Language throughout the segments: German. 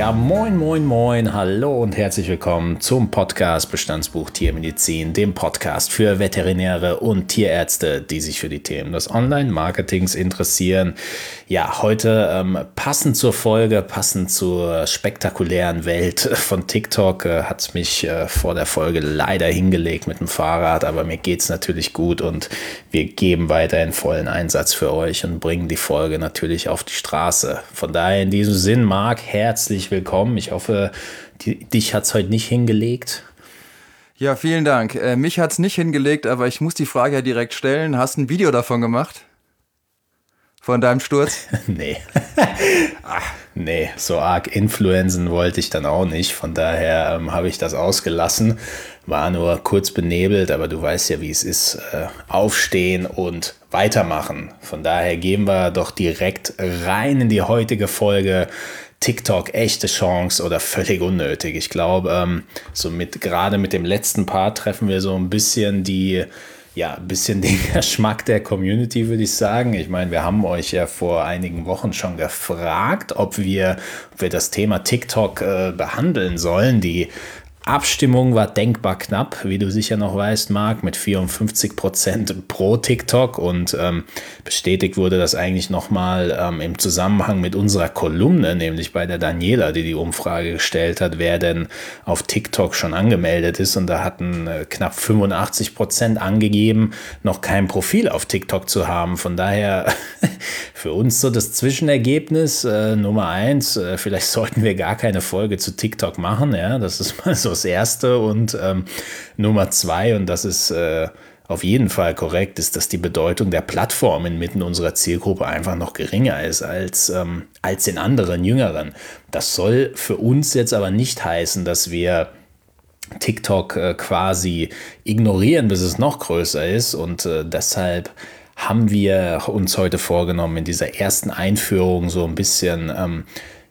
Ja, moin, hallo und herzlich willkommen zum Podcast Bestandsbuch Tiermedizin, dem Podcast für Veterinäre und Tierärzte, die sich für die Themen des Online-Marketings interessieren. Ja, heute passend zur Folge, passend zur spektakulären Welt von TikTok, hat es mich vor der Folge leider hingelegt mit dem Fahrrad, aber mir geht es natürlich gut und wir geben weiterhin vollen Einsatz für euch und bringen die Folge natürlich auf die Straße. Von daher in diesem Sinn, Marc, herzlich willkommen. Ich hoffe, dich hat es heute nicht hingelegt. Ja, vielen Dank. Mich hat es nicht hingelegt, aber ich muss die Frage ja direkt stellen. Hast du ein Video davon gemacht? Von deinem Sturz? Nee, so arg influenzen wollte ich dann auch nicht. Von daher habe ich das ausgelassen. War nur kurz benebelt, aber du weißt ja, wie es ist. Aufstehen und weitermachen. Von daher gehen wir doch direkt rein in die heutige Folge. TikTok, echte Chance oder völlig unnötig. Ich glaube, gerade mit dem letzten Part treffen wir so ein bisschen den Geschmack der Community, würde ich sagen. Ich meine, wir haben euch ja vor einigen Wochen schon gefragt, ob wir das Thema TikTok behandeln sollen. Die Abstimmung war denkbar knapp, wie du sicher noch weißt, Marc, mit 54% pro TikTok und bestätigt wurde das eigentlich nochmal im Zusammenhang mit unserer Kolumne, nämlich bei der Daniela, die Umfrage gestellt hat, wer denn auf TikTok schon angemeldet ist, und da hatten knapp 85% angegeben, noch kein Profil auf TikTok zu haben. Von daher für uns so das Zwischenergebnis Nummer 1, vielleicht sollten wir gar keine Folge zu TikTok machen, ja, das ist mal so das Erste, und Nummer 2, und das ist auf jeden Fall korrekt, ist, dass die Bedeutung der Plattform inmitten unserer Zielgruppe einfach noch geringer ist als in anderen Jüngeren. Das soll für uns jetzt aber nicht heißen, dass wir TikTok quasi ignorieren, bis es noch größer ist, und deshalb haben wir uns heute vorgenommen, in dieser ersten Einführung so ein bisschen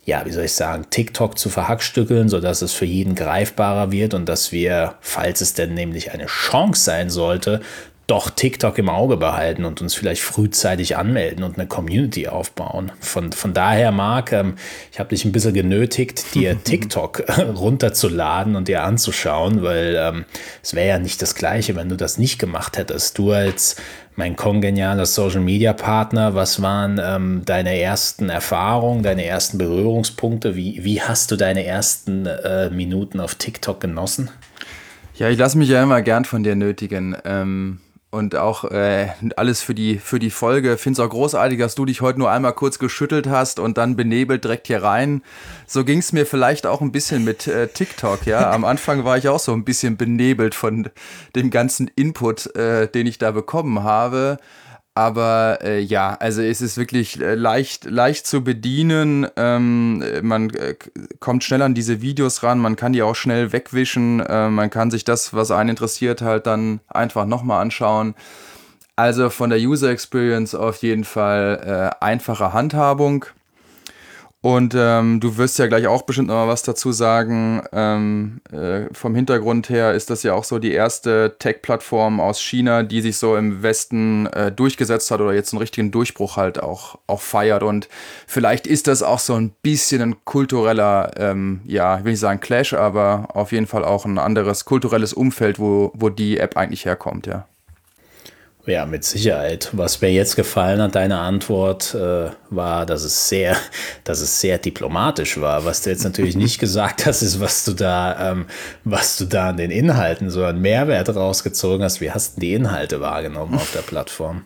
TikTok zu verhackstückeln, sodass es für jeden greifbarer wird und dass wir, falls es denn nämlich eine Chance sein sollte, doch TikTok im Auge behalten und uns vielleicht frühzeitig anmelden und eine Community aufbauen. Von daher, Marc, ich habe dich ein bisschen genötigt, dir TikTok runterzuladen und dir anzuschauen, weil es wäre ja nicht das Gleiche, wenn du das nicht gemacht hättest. Du als mein kongenialer Social-Media-Partner, was waren deine ersten Erfahrungen, deine ersten Berührungspunkte? Wie hast du deine ersten Minuten auf TikTok genossen? Ja, ich lasse mich ja immer gern von dir nötigen. Und auch alles für die Folge. Finde es auch großartig, dass du dich heute nur einmal kurz geschüttelt hast und dann benebelt direkt hier rein. So ging es mir vielleicht auch ein bisschen mit TikTok. Ja, am Anfang war ich auch so ein bisschen benebelt von dem ganzen Input, den ich da bekommen habe. Aber also es ist wirklich leicht zu bedienen. Man kommt schnell an diese Videos ran, man kann die auch schnell wegwischen. Man kann sich das, was einen interessiert, halt dann einfach nochmal anschauen. Also von der User Experience auf jeden Fall einfache Handhabung. Und du wirst ja gleich auch bestimmt noch mal was dazu sagen. Vom Hintergrund her ist das ja auch so die erste Tech-Plattform aus China, die sich so im Westen durchgesetzt hat oder jetzt einen richtigen Durchbruch halt auch feiert. Und vielleicht ist das auch so ein bisschen ein kultureller, ich will nicht sagen Clash, aber auf jeden Fall auch ein anderes kulturelles Umfeld, wo die App eigentlich herkommt, ja. Ja, mit Sicherheit. Was mir jetzt gefallen hat, deine Antwort, war, dass es sehr diplomatisch war. Was du jetzt natürlich nicht gesagt hast, ist, was du da an den Inhalten so einen Mehrwert rausgezogen hast. Wie hast du die Inhalte wahrgenommen auf der Plattform?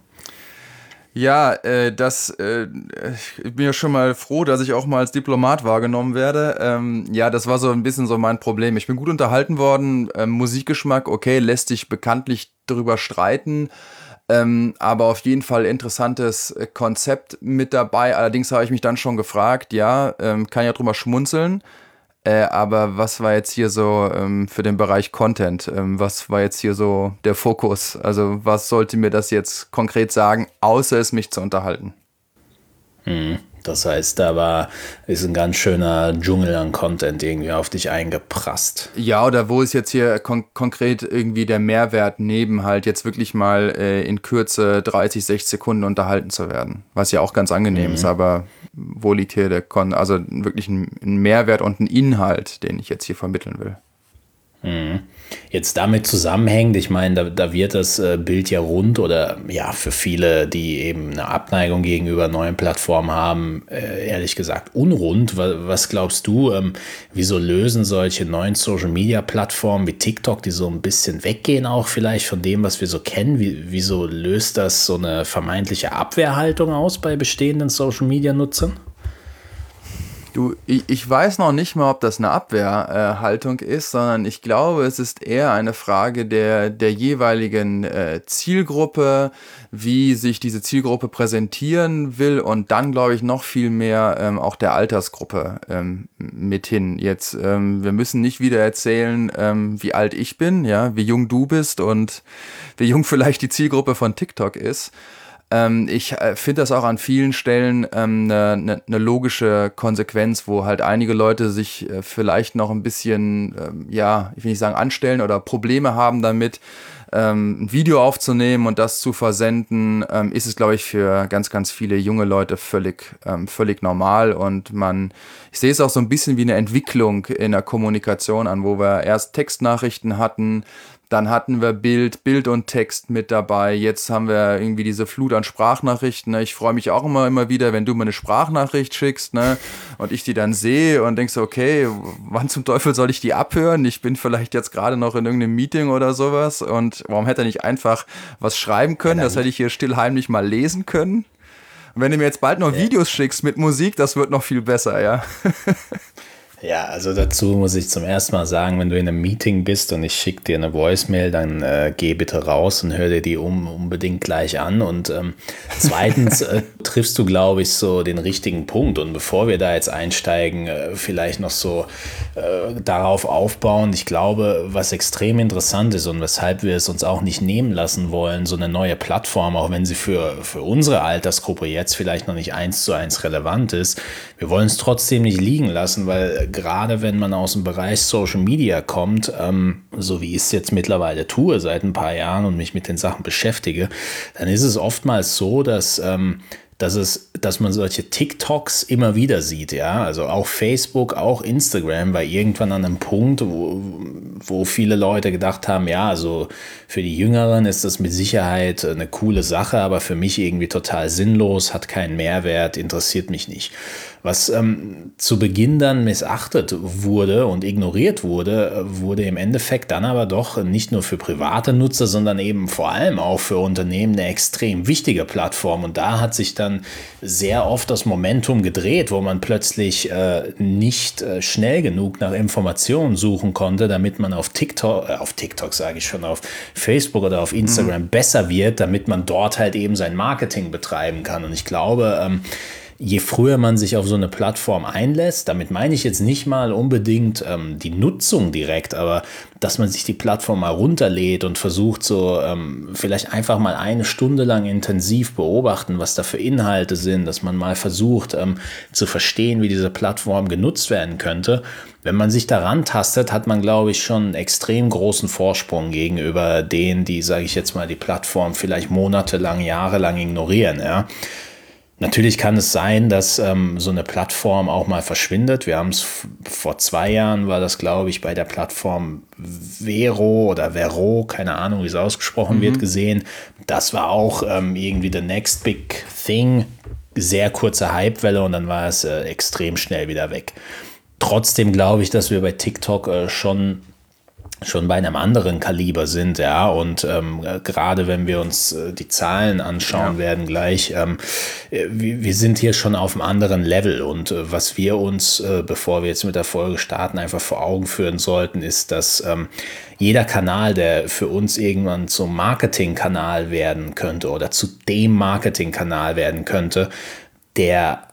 Ja, ich bin ja schon mal froh, dass ich auch mal als Diplomat wahrgenommen werde. Das war so ein bisschen so mein Problem. Ich bin gut unterhalten worden, Musikgeschmack, okay, lässt sich bekanntlich drüber streiten. Aber auf jeden Fall interessantes Konzept mit dabei. Allerdings habe ich mich dann schon gefragt, kann ja drüber schmunzeln, aber was war jetzt hier so für den Bereich Content? Was war jetzt hier so der Fokus? Also was sollte mir das jetzt konkret sagen, außer es mich zu unterhalten? Das heißt, ist ein ganz schöner Dschungel an Content irgendwie auf dich eingeprasst. Ja, oder wo ist jetzt hier konkret irgendwie der Mehrwert neben halt jetzt wirklich mal in Kürze 30, 60 Sekunden unterhalten zu werden? Was ja auch ganz angenehm ist, aber wo liegt hier also wirklich ein Mehrwert und ein Inhalt, den ich jetzt hier vermitteln will? Jetzt damit zusammenhängend, ich meine, da wird das Bild ja rund oder ja, für viele, die eben eine Abneigung gegenüber neuen Plattformen haben, ehrlich gesagt unrund. Was glaubst du, wieso lösen solche neuen Social-Media-Plattformen wie TikTok, die so ein bisschen weggehen auch vielleicht von dem, was wir so kennen, wieso löst das so eine vermeintliche Abwehrhaltung aus bei bestehenden Social-Media-Nutzern? Du, ich weiß noch nicht mal, ob das eine Abwehrhaltung ist, sondern ich glaube, es ist eher eine Frage der jeweiligen Zielgruppe, wie sich diese Zielgruppe präsentieren will und dann, glaube ich, noch viel mehr auch der Altersgruppe mit hin. Jetzt, wir müssen nicht wieder erzählen, wie alt ich bin, ja, wie jung du bist und wie jung vielleicht die Zielgruppe von TikTok ist. Ich finde das auch an vielen Stellen eine logische Konsequenz, wo halt einige Leute sich vielleicht noch ein bisschen, ja, ich will nicht sagen anstellen oder Probleme haben damit, ein Video aufzunehmen und das zu versenden, ist es, glaube ich, für ganz, ganz viele junge Leute völlig normal und ich sehe es auch so ein bisschen wie eine Entwicklung in der Kommunikation an, wo wir erst Textnachrichten hatten, dann hatten wir Bild und Text mit dabei. Jetzt haben wir irgendwie diese Flut an Sprachnachrichten. Ne? Ich freue mich auch immer wieder, wenn du mir eine Sprachnachricht schickst, ne? Und ich die dann sehe und denkst, okay, wann zum Teufel soll ich die abhören? Ich bin vielleicht jetzt gerade noch in irgendeinem Meeting oder sowas. Und warum hätte er nicht einfach was schreiben können? Das hätte ich hier still heimlich mal lesen können. Und wenn du mir jetzt bald noch Videos schickst mit Musik, das wird noch viel besser, ja. Ja, also dazu muss ich zum ersten Mal sagen, wenn du in einem Meeting bist und ich schicke dir eine Voicemail, dann geh bitte raus und hör dir die unbedingt gleich an. Und zweitens triffst du, glaube ich, so den richtigen Punkt. Und bevor wir da jetzt einsteigen, vielleicht noch so darauf aufbauen. Ich glaube, was extrem interessant ist und weshalb wir es uns auch nicht nehmen lassen wollen, so eine neue Plattform, auch wenn sie für unsere Altersgruppe jetzt vielleicht noch nicht 1:1 relevant ist, wir wollen es trotzdem nicht liegen lassen, weil gerade wenn man aus dem Bereich Social Media kommt, so wie ich es jetzt mittlerweile tue seit ein paar Jahren und mich mit den Sachen beschäftige, dann ist es oftmals so, dass man solche TikToks immer wieder sieht, ja, also auch Facebook, auch Instagram war irgendwann an einem Punkt, wo viele Leute gedacht haben, ja, also für die Jüngeren ist das mit Sicherheit eine coole Sache, aber für mich irgendwie total sinnlos, hat keinen Mehrwert, interessiert mich nicht. Was zu Beginn dann missachtet wurde und ignoriert wurde, wurde im Endeffekt dann aber doch nicht nur für private Nutzer, sondern eben vor allem auch für Unternehmen eine extrem wichtige Plattform. Und da hat sich dann sehr oft das Momentum gedreht, wo man plötzlich nicht schnell genug nach Informationen suchen konnte, damit man auf TikTok sage ich schon, auf Facebook oder auf Instagram besser wird, damit man dort halt eben sein Marketing betreiben kann. Und ich glaube, je früher man sich auf so eine Plattform einlässt, damit meine ich jetzt nicht mal unbedingt die Nutzung direkt, aber dass man sich die Plattform mal runterlädt und versucht so vielleicht einfach mal eine Stunde lang intensiv beobachten, was da für Inhalte sind, dass man mal versucht zu verstehen, wie diese Plattform genutzt werden könnte. Wenn man sich daran tastet, hat man, glaube ich, schon einen extrem großen Vorsprung gegenüber denen, die, sage ich jetzt mal, die Plattform vielleicht monatelang, jahrelang ignorieren, ja. Natürlich kann es sein, dass so eine Plattform auch mal verschwindet. Wir haben es vor 2 Jahren, war das, glaube ich, bei der Plattform Vero, keine Ahnung, wie es ausgesprochen wird, gesehen. Das war auch irgendwie the next big thing. Sehr kurze Hypewelle und dann war es extrem schnell wieder weg. Trotzdem glaube ich, dass wir bei TikTok schon bei einem anderen Kaliber sind, ja, und gerade wenn wir uns die Zahlen anschauen werden gleich, wir sind hier schon auf einem anderen Level und was wir uns, bevor wir jetzt mit der Folge starten, einfach vor Augen führen sollten, ist, dass jeder Kanal, der für uns irgendwann zum Marketingkanal werden könnte oder zu dem Marketingkanal werden könnte, der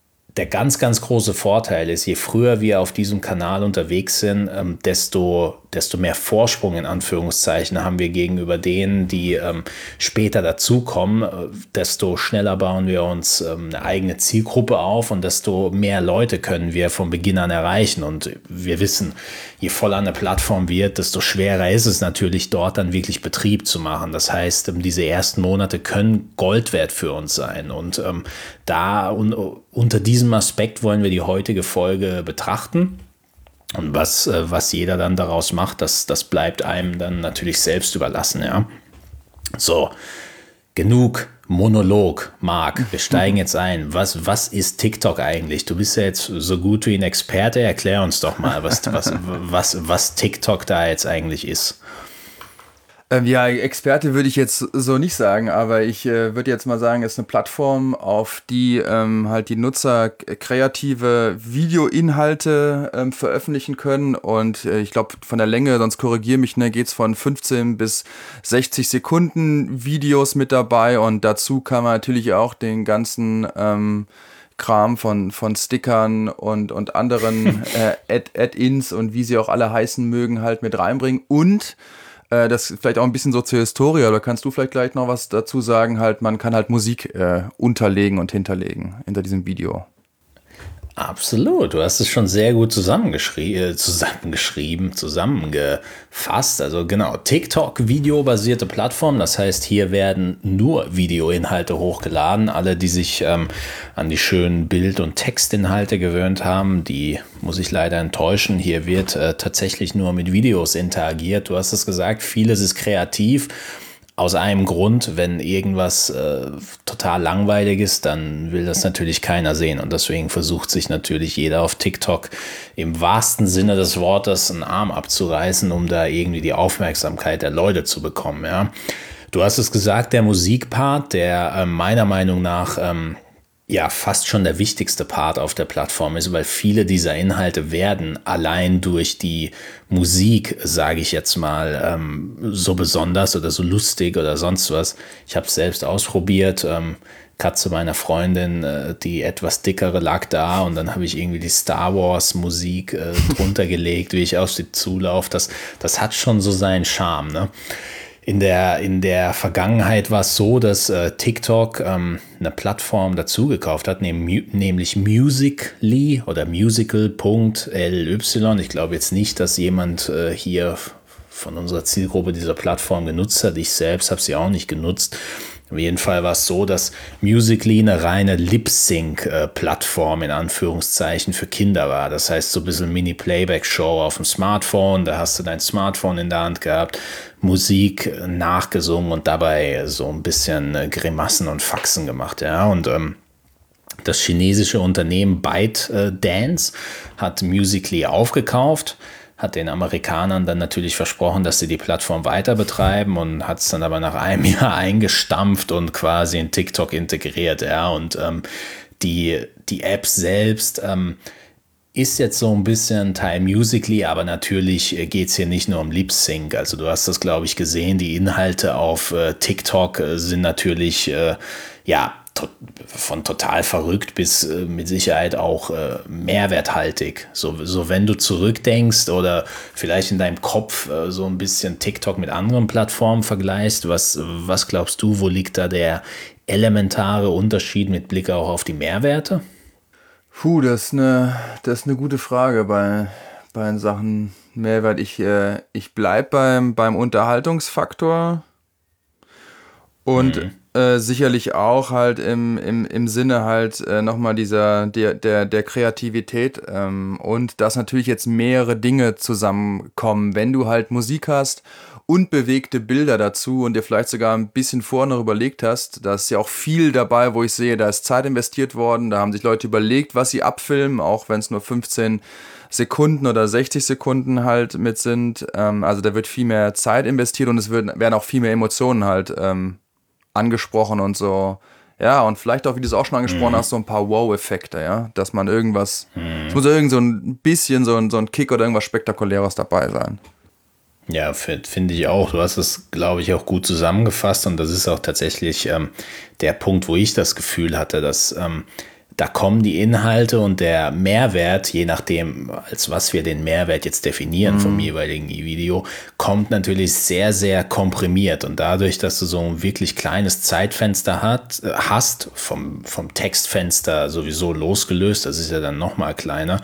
ganz, ganz große Vorteil ist, je früher wir auf diesem Kanal unterwegs sind, desto desto mehr Vorsprung in Anführungszeichen haben wir gegenüber denen, die später dazukommen, desto schneller bauen wir uns eine eigene Zielgruppe auf und desto mehr Leute können wir von Beginn an erreichen. Und wir wissen, je voller eine Plattform wird, desto schwerer ist es natürlich, dort dann wirklich Betrieb zu machen. Das heißt, diese ersten Monate können Gold wert für uns sein. Und unter diesem Aspekt wollen wir die heutige Folge betrachten. Und was jeder dann daraus macht, das bleibt einem dann natürlich selbst überlassen. Ja? So, genug Monolog, Marc. Wir steigen jetzt ein. Was ist TikTok eigentlich? Du bist ja jetzt so gut wie ein Experte. Erklär uns doch mal, was TikTok da jetzt eigentlich ist. Ja, Experte würde ich jetzt so nicht sagen, aber ich würde jetzt mal sagen, es ist eine Plattform, auf die halt die Nutzer kreative Videoinhalte veröffentlichen können und ich glaube von der Länge, sonst korrigiere mich, ne, geht es von 15 bis 60 Sekunden Videos mit dabei und dazu kann man natürlich auch den ganzen Kram von Stickern und anderen Add-ins und wie sie auch alle heißen mögen halt mit reinbringen und das vielleicht auch ein bisschen so zur Historie, oder kannst du vielleicht gleich noch was dazu sagen, halt man kann halt Musik unterlegen und hinterlegen hinter diesem Video. Absolut, du hast es schon sehr gut zusammengefasst. Also genau, TikTok, videobasierte Plattform, das heißt, hier werden nur Videoinhalte hochgeladen. Alle, die sich an die schönen Bild- und Textinhalte gewöhnt haben, die muss ich leider enttäuschen. Hier wird tatsächlich nur mit Videos interagiert. Du hast es gesagt, vieles ist kreativ. Aus einem Grund, wenn irgendwas total langweilig ist, dann will das natürlich keiner sehen. Und deswegen versucht sich natürlich jeder auf TikTok im wahrsten Sinne des Wortes einen Arm abzureißen, um da irgendwie die Aufmerksamkeit der Leute zu bekommen. Ja? Du hast es gesagt, der Musikpart, der meiner Meinung nach fast schon der wichtigste Part auf der Plattform ist, weil viele dieser Inhalte werden allein durch die Musik, sage ich jetzt mal, so besonders oder so lustig oder sonst was. Ich habe es selbst ausprobiert. Katze meiner Freundin, die etwas dickere, lag da und dann habe ich irgendwie die Star Wars Musik drunter gelegt, wie ich auf sie zulaufe. Das hat schon so seinen Charme, ne? In der Vergangenheit war es so, dass TikTok eine Plattform dazugekauft hat, nämlich Musical.ly oder musical.ly. Ich glaube jetzt nicht, dass jemand hier von unserer Zielgruppe dieser Plattform genutzt hat. Ich selbst habe sie auch nicht genutzt. Auf jeden Fall war es so, dass Musical.ly eine reine Lip-Sync-Plattform in Anführungszeichen für Kinder war. Das heißt, so ein bisschen Mini-Playback-Show auf dem Smartphone. Da hast du dein Smartphone in der Hand gehabt, Musik nachgesungen und dabei so ein bisschen Grimassen und Faxen gemacht. Ja, und das chinesische Unternehmen ByteDance hat Musical.ly aufgekauft, hat den Amerikanern dann natürlich versprochen, dass sie die Plattform weiter betreiben und hat es dann aber nach einem Jahr eingestampft und quasi in TikTok integriert. Ja, und die App selbst ist jetzt so ein bisschen Teil Musical.ly, aber natürlich geht es hier nicht nur um Lip Sync. Also du hast das, glaube ich, gesehen, die Inhalte auf TikTok sind natürlich, von total verrückt bis mit Sicherheit auch mehrwerthaltig. So wenn du zurückdenkst oder vielleicht in deinem Kopf so ein bisschen TikTok mit anderen Plattformen vergleichst, was glaubst du, wo liegt da der elementare Unterschied mit Blick auch auf die Mehrwerte? Das ist eine gute Frage bei Sachen Mehrwert. Ich bleibe beim Unterhaltungsfaktor und sicherlich auch halt im Sinne halt nochmal der Kreativität und dass natürlich jetzt mehrere Dinge zusammenkommen. Wenn du halt Musik hast und bewegte Bilder dazu und dir vielleicht sogar ein bisschen vorher noch überlegt hast, da ist ja auch viel dabei, wo ich sehe, da ist Zeit investiert worden, da haben sich Leute überlegt, was sie abfilmen, auch wenn es nur 15 Sekunden oder 60 Sekunden halt mit sind. Also da wird viel mehr Zeit investiert und es werden auch viel mehr Emotionen halt angesprochen und so. Ja, und vielleicht auch, wie du es auch schon angesprochen hast, so ein paar Wow-Effekte, ja, dass man irgendwas, es muss irgend so ein bisschen so ein Kick oder irgendwas Spektakuläres dabei sein. Ja, finde ich auch. Du hast es, glaube ich, auch gut zusammengefasst und das ist auch tatsächlich der Punkt, wo ich das Gefühl hatte, dass da kommen die Inhalte und der Mehrwert, je nachdem, als was wir den Mehrwert jetzt definieren vom jeweiligen Video, kommt natürlich sehr, sehr komprimiert. Und dadurch, dass du so ein wirklich kleines Zeitfenster hast, vom Textfenster sowieso losgelöst, das ist ja dann nochmal kleiner,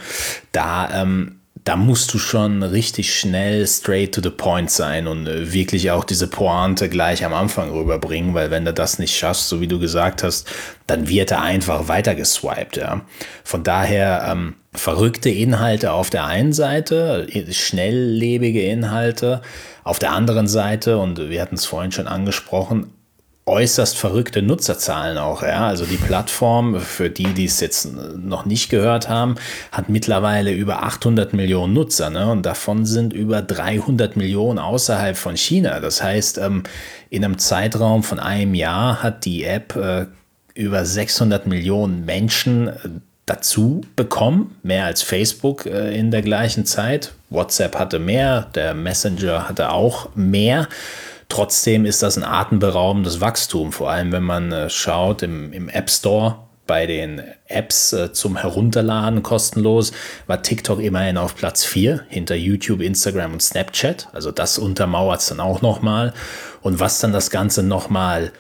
da musst du schon richtig schnell straight to the point sein und wirklich auch diese Pointe gleich am Anfang rüberbringen, weil wenn du das nicht schaffst, so wie du gesagt hast, dann wird er einfach weiter geswiped. Ja. Von daher verrückte Inhalte auf der einen Seite, schnelllebige Inhalte auf der anderen Seite, und wir hatten es vorhin schon angesprochen, äußerst verrückte Nutzerzahlen auch. Ja? Also die Plattform, für die es jetzt noch nicht gehört haben, hat mittlerweile über 800 Millionen Nutzer, ne? Und davon sind über 300 Millionen außerhalb von China. Das heißt, in einem Zeitraum von einem Jahr hat die App über 600 Millionen Menschen dazu bekommen, mehr als Facebook in der gleichen Zeit. WhatsApp hatte mehr, der Messenger hatte auch mehr. Trotzdem ist das ein atemberaubendes Wachstum, vor allem wenn man schaut im App Store bei den Apps zum Herunterladen kostenlos, war TikTok immerhin auf Platz 4 hinter YouTube, Instagram und Snapchat. Also das untermauert es dann auch nochmal. Und was dann das Ganze nochmal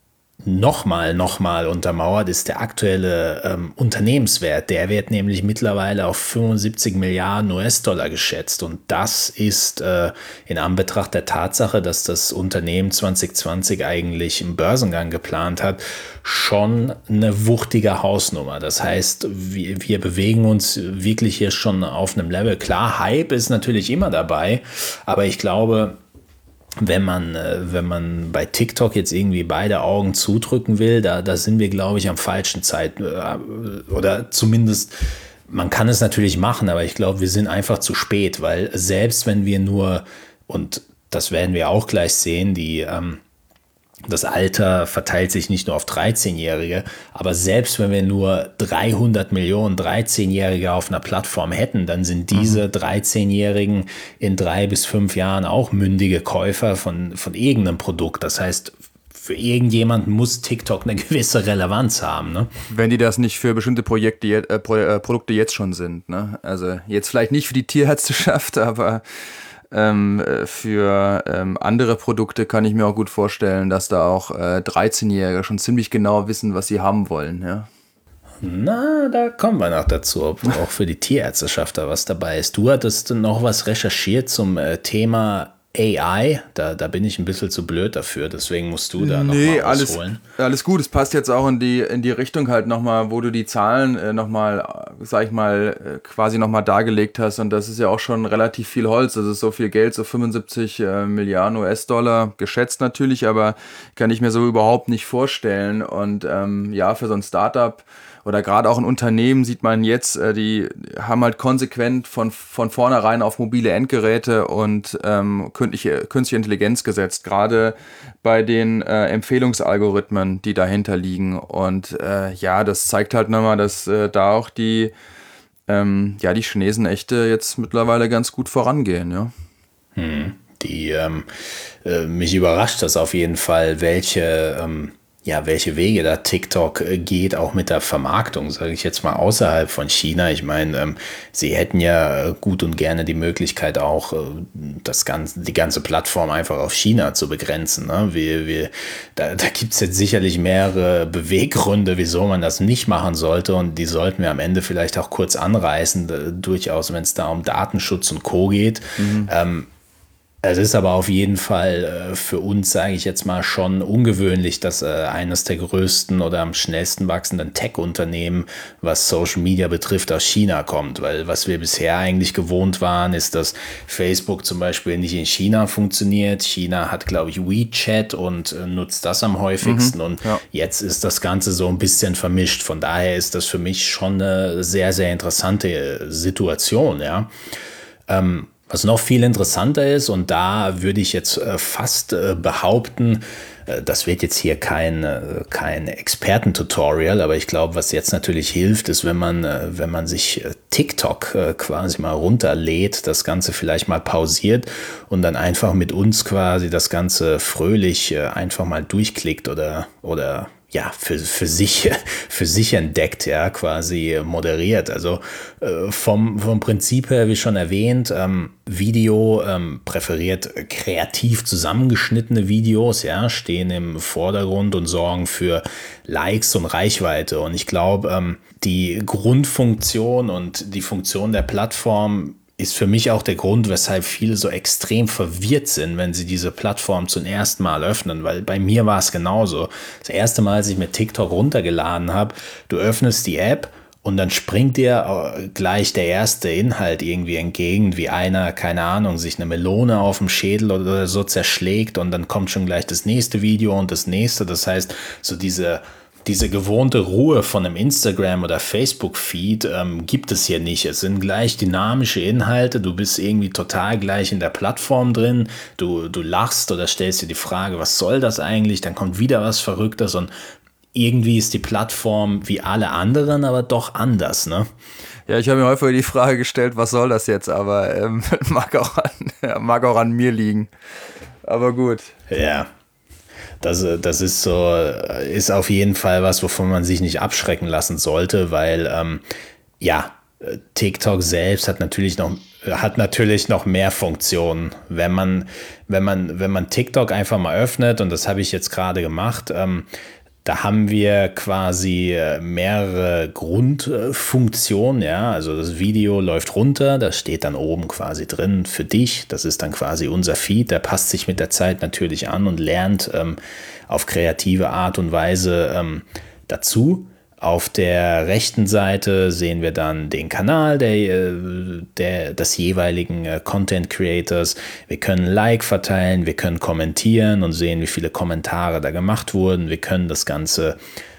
untermauert, ist der aktuelle Unternehmenswert. Der wird nämlich mittlerweile auf 75 Milliarden US-Dollar geschätzt. Und das ist in Anbetracht der Tatsache, dass das Unternehmen 2020 eigentlich einen Börsengang geplant hat, schon eine wuchtige Hausnummer. Das heißt, wir bewegen uns wirklich hier schon auf einem Level. Klar, Hype ist natürlich immer dabei, aber ich glaube, wenn man bei TikTok jetzt irgendwie beide Augen zudrücken will, da sind wir, glaube ich, am falschen Zeit. Oder zumindest, man kann es natürlich machen, aber ich glaube, wir sind einfach zu spät, weil selbst wenn wir nur, und das werden wir auch gleich sehen, das Alter verteilt sich nicht nur auf 13-Jährige, aber selbst wenn wir nur 300 Millionen 13-Jährige auf einer Plattform hätten, dann sind diese 13-Jährigen in 3 bis 5 Jahren auch mündige Käufer von irgendeinem Produkt. Das heißt, für irgendjemanden muss TikTok eine gewisse Relevanz haben. Ne? Wenn die das nicht für bestimmte Produkte jetzt schon sind. Ne? Also jetzt vielleicht nicht für die Tierärzteschaft, aber für andere Produkte kann ich mir auch gut vorstellen, dass da auch 13-Jährige schon ziemlich genau wissen, was sie haben wollen. Ja? Na, da kommen wir noch dazu, ob auch für die Tierärzteschaft da was dabei ist. Du hattest noch was recherchiert zum Thema AI, da bin ich ein bisschen zu blöd dafür, deswegen musst du da nochmal ausholen. Alles gut, es passt jetzt auch in die Richtung halt nochmal, wo du die Zahlen nochmal, sag ich mal, quasi nochmal dargelegt hast, und das ist ja auch schon relativ viel Holz, das ist so viel Geld, so 75 Milliarden US-Dollar, geschätzt natürlich, aber kann ich mir so überhaupt nicht vorstellen, und ja, für so ein Startup oder gerade auch ein Unternehmen sieht man jetzt, die haben halt konsequent von vornherein auf mobile Endgeräte und künstliche Intelligenz gesetzt, gerade bei den Empfehlungsalgorithmen, die dahinter liegen. Und ja, das zeigt halt nochmal, dass da auch die Chinesen echt jetzt mittlerweile ganz gut vorangehen, ja. Mich überrascht das auf jeden Fall, welche Wege da TikTok geht, auch mit der Vermarktung, sage ich jetzt mal, außerhalb von China. Ich meine, sie hätten ja gut und gerne die Möglichkeit auch, die ganze Plattform einfach auf China zu begrenzen. Ne? Da gibt es jetzt sicherlich mehrere Beweggründe, wieso man das nicht machen sollte, und die sollten wir am Ende vielleicht auch kurz anreißen, durchaus, wenn es da um Datenschutz und Co. geht. Es ist aber auf jeden Fall für uns, sage ich jetzt mal, schon ungewöhnlich, dass eines der größten oder am schnellsten wachsenden Tech-Unternehmen, was Social Media betrifft, aus China kommt. Weil was wir bisher eigentlich gewohnt waren, ist, dass Facebook zum Beispiel nicht in China funktioniert. China hat, glaube ich, WeChat und nutzt das am häufigsten. Und jetzt ist das Ganze so ein bisschen vermischt. Von daher ist das für mich schon eine sehr, sehr interessante Situation, ja. Was noch viel interessanter ist, und da würde ich jetzt fast behaupten, das wird jetzt hier kein Expertentutorial, aber ich glaube, was jetzt natürlich hilft, ist, wenn man sich TikTok quasi mal runterlädt, das Ganze vielleicht mal pausiert und dann einfach mit uns quasi das Ganze fröhlich einfach mal durchklickt oder für sich entdeckt, ja, quasi moderiert. Also vom Prinzip her, wie schon erwähnt, Video präferiert kreativ zusammengeschnittene Videos, ja, stehen im Vordergrund und sorgen für Likes und Reichweite. Und ich glaube, die Grundfunktion und die Funktion der Plattform ist für mich auch der Grund, weshalb viele so extrem verwirrt sind, wenn sie diese Plattform zum ersten Mal öffnen, weil bei mir war es genauso. Das erste Mal, als ich mir TikTok runtergeladen habe, du öffnest die App und dann springt dir gleich der erste Inhalt irgendwie entgegen, wie einer, keine Ahnung, sich eine Melone auf dem Schädel oder so zerschlägt und dann kommt schon gleich das nächste Video und das nächste. Das heißt, so diese gewohnte Ruhe von einem Instagram- oder Facebook-Feed gibt es hier nicht. Es sind gleich dynamische Inhalte, du bist irgendwie total gleich in der Plattform drin, du lachst oder stellst dir die Frage, was soll das eigentlich? Dann kommt wieder was Verrücktes und irgendwie ist die Plattform wie alle anderen, aber doch anders, ne? Ja, ich habe mir häufig die Frage gestellt, was soll das jetzt? Aber mag auch an mir liegen. Aber gut. Ja. Das ist so, ist auf jeden Fall was, wovon man sich nicht abschrecken lassen sollte, weil TikTok selbst hat natürlich noch mehr Funktionen. Wenn man TikTok einfach mal öffnet, und das habe ich jetzt gerade gemacht, da haben wir quasi mehrere Grundfunktionen, ja, also das Video läuft runter, das steht dann oben quasi drin für dich, das ist dann quasi unser Feed, der passt sich mit der Zeit natürlich an und lernt auf kreative Art und Weise dazu. Auf der rechten Seite sehen wir dann den Kanal des jeweiligen Content Creators. Wir können Like verteilen, wir können kommentieren und sehen, wie viele Kommentare da gemacht wurden. Wir können das Ganze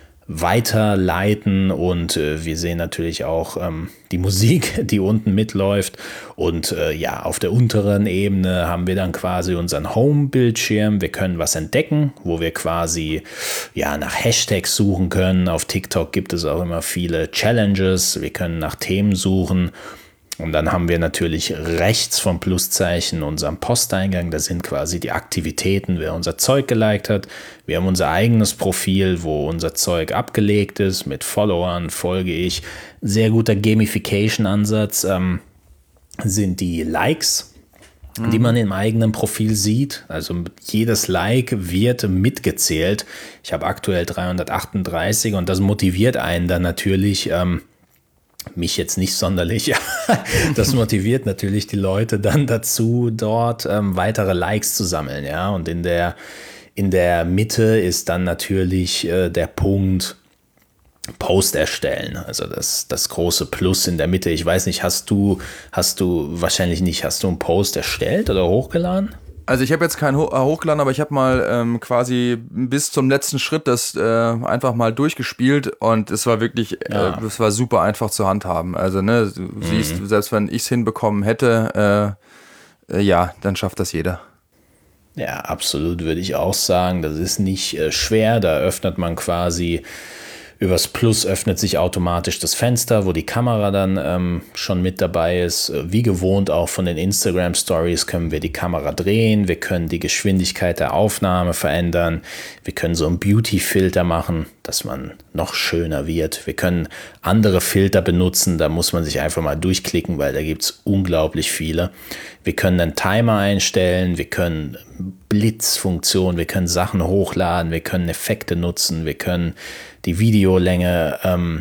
weiterleiten und wir sehen natürlich auch die Musik, die unten mitläuft. Und auf der unteren Ebene haben wir dann quasi unseren Home-Bildschirm. Wir können was entdecken, wo wir quasi nach Hashtags suchen können. Auf TikTok gibt es auch immer viele Challenges. Wir können nach Themen suchen. Und dann haben wir natürlich rechts vom Pluszeichen unseren Posteingang. Da sind quasi die Aktivitäten, wer unser Zeug geliked hat. Wir haben unser eigenes Profil, wo unser Zeug abgelegt ist. Mit Followern folge ich. Sehr guter Gamification-Ansatz sind die Likes, die man im eigenen Profil sieht. Also jedes Like wird mitgezählt. Ich habe aktuell 338 und das motiviert einen dann natürlich, mich jetzt nicht sonderlich, das motiviert natürlich die Leute dann dazu, dort weitere Likes zu sammeln, ja, und in der Mitte ist dann natürlich der Punkt Post erstellen, also das große Plus in der Mitte. Ich weiß nicht, hast du wahrscheinlich nicht, hast du einen Post erstellt oder hochgeladen? Also ich habe jetzt keinen hochgeladen, aber ich habe mal quasi bis zum letzten Schritt das einfach mal durchgespielt und es war wirklich, es war super einfach zu handhaben. Also du siehst, selbst wenn ich es hinbekommen hätte, dann schafft das jeder. Ja, absolut, würde ich auch sagen. Das ist nicht schwer, da öffnet man quasi übers Plus öffnet sich automatisch das Fenster, wo die Kamera dann schon mit dabei ist. Wie gewohnt auch von den Instagram Stories können wir die Kamera drehen. Wir können die Geschwindigkeit der Aufnahme verändern. Wir können so einen Beauty-Filter machen, dass man noch schöner wird. Wir können andere Filter benutzen. Da muss man sich einfach mal durchklicken, weil da gibt es unglaublich viele. Wir können einen Timer einstellen. Wir können Blitzfunktion. Wir können Sachen hochladen. Wir können Effekte nutzen. Wir können die Videolänge,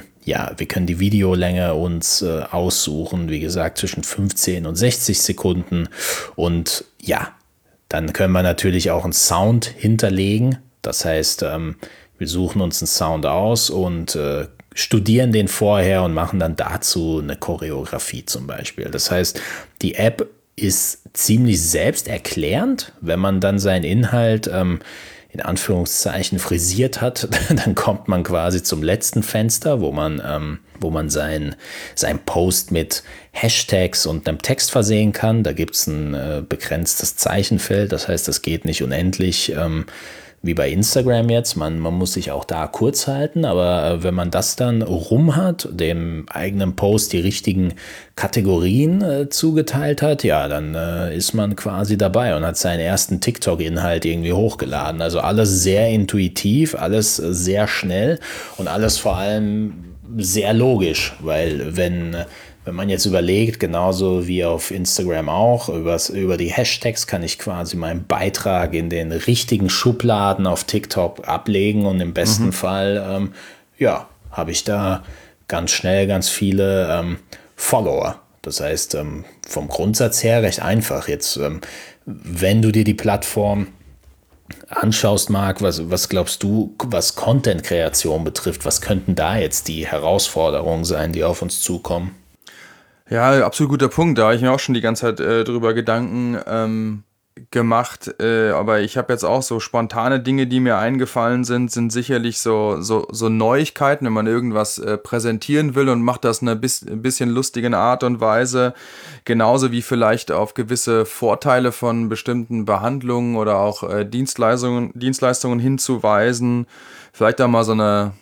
uns aussuchen, wie gesagt, zwischen 15 und 60 Sekunden. Und dann können wir natürlich auch einen Sound hinterlegen. Das heißt, wir suchen uns einen Sound aus und studieren den vorher und machen dann dazu eine Choreografie zum Beispiel. Das heißt, die App ist ziemlich selbsterklärend. Wenn man dann seinen Inhalt in Anführungszeichen frisiert hat, dann kommt man quasi zum letzten Fenster, wo man sein Post mit Hashtags und einem Text versehen kann. Da gibt es ein begrenztes Zeichenfeld, das heißt, es geht nicht unendlich wie bei Instagram jetzt. Man muss sich auch da kurz halten, aber wenn man das dann rum hat, dem eigenen Post die richtigen Kategorien zugeteilt hat, ja, dann ist man quasi dabei und hat seinen ersten TikTok-Inhalt irgendwie hochgeladen. Also alles sehr intuitiv, alles sehr schnell und alles vor allem sehr logisch, weil wenn man jetzt überlegt, genauso wie auf Instagram auch, über die Hashtags kann ich quasi meinen Beitrag in den richtigen Schubladen auf TikTok ablegen und im besten Fall, habe ich da ganz schnell ganz viele Follower. Das heißt, vom Grundsatz her recht einfach. Jetzt, wenn du dir die Plattform anschaust, Marc, was glaubst du, was Content-Kreation betrifft, was könnten da jetzt die Herausforderungen sein, die auf uns zukommen? Ja, absolut guter Punkt. Da habe ich mir auch schon die ganze Zeit drüber Gedanken gemacht. Aber ich habe jetzt auch so spontane Dinge, die mir eingefallen sind sicherlich so Neuigkeiten, wenn man irgendwas präsentieren will und macht das in einer bisschen lustigen Art und Weise. Genauso wie vielleicht auf gewisse Vorteile von bestimmten Behandlungen oder auch Dienstleistungen hinzuweisen. Vielleicht da mal so eine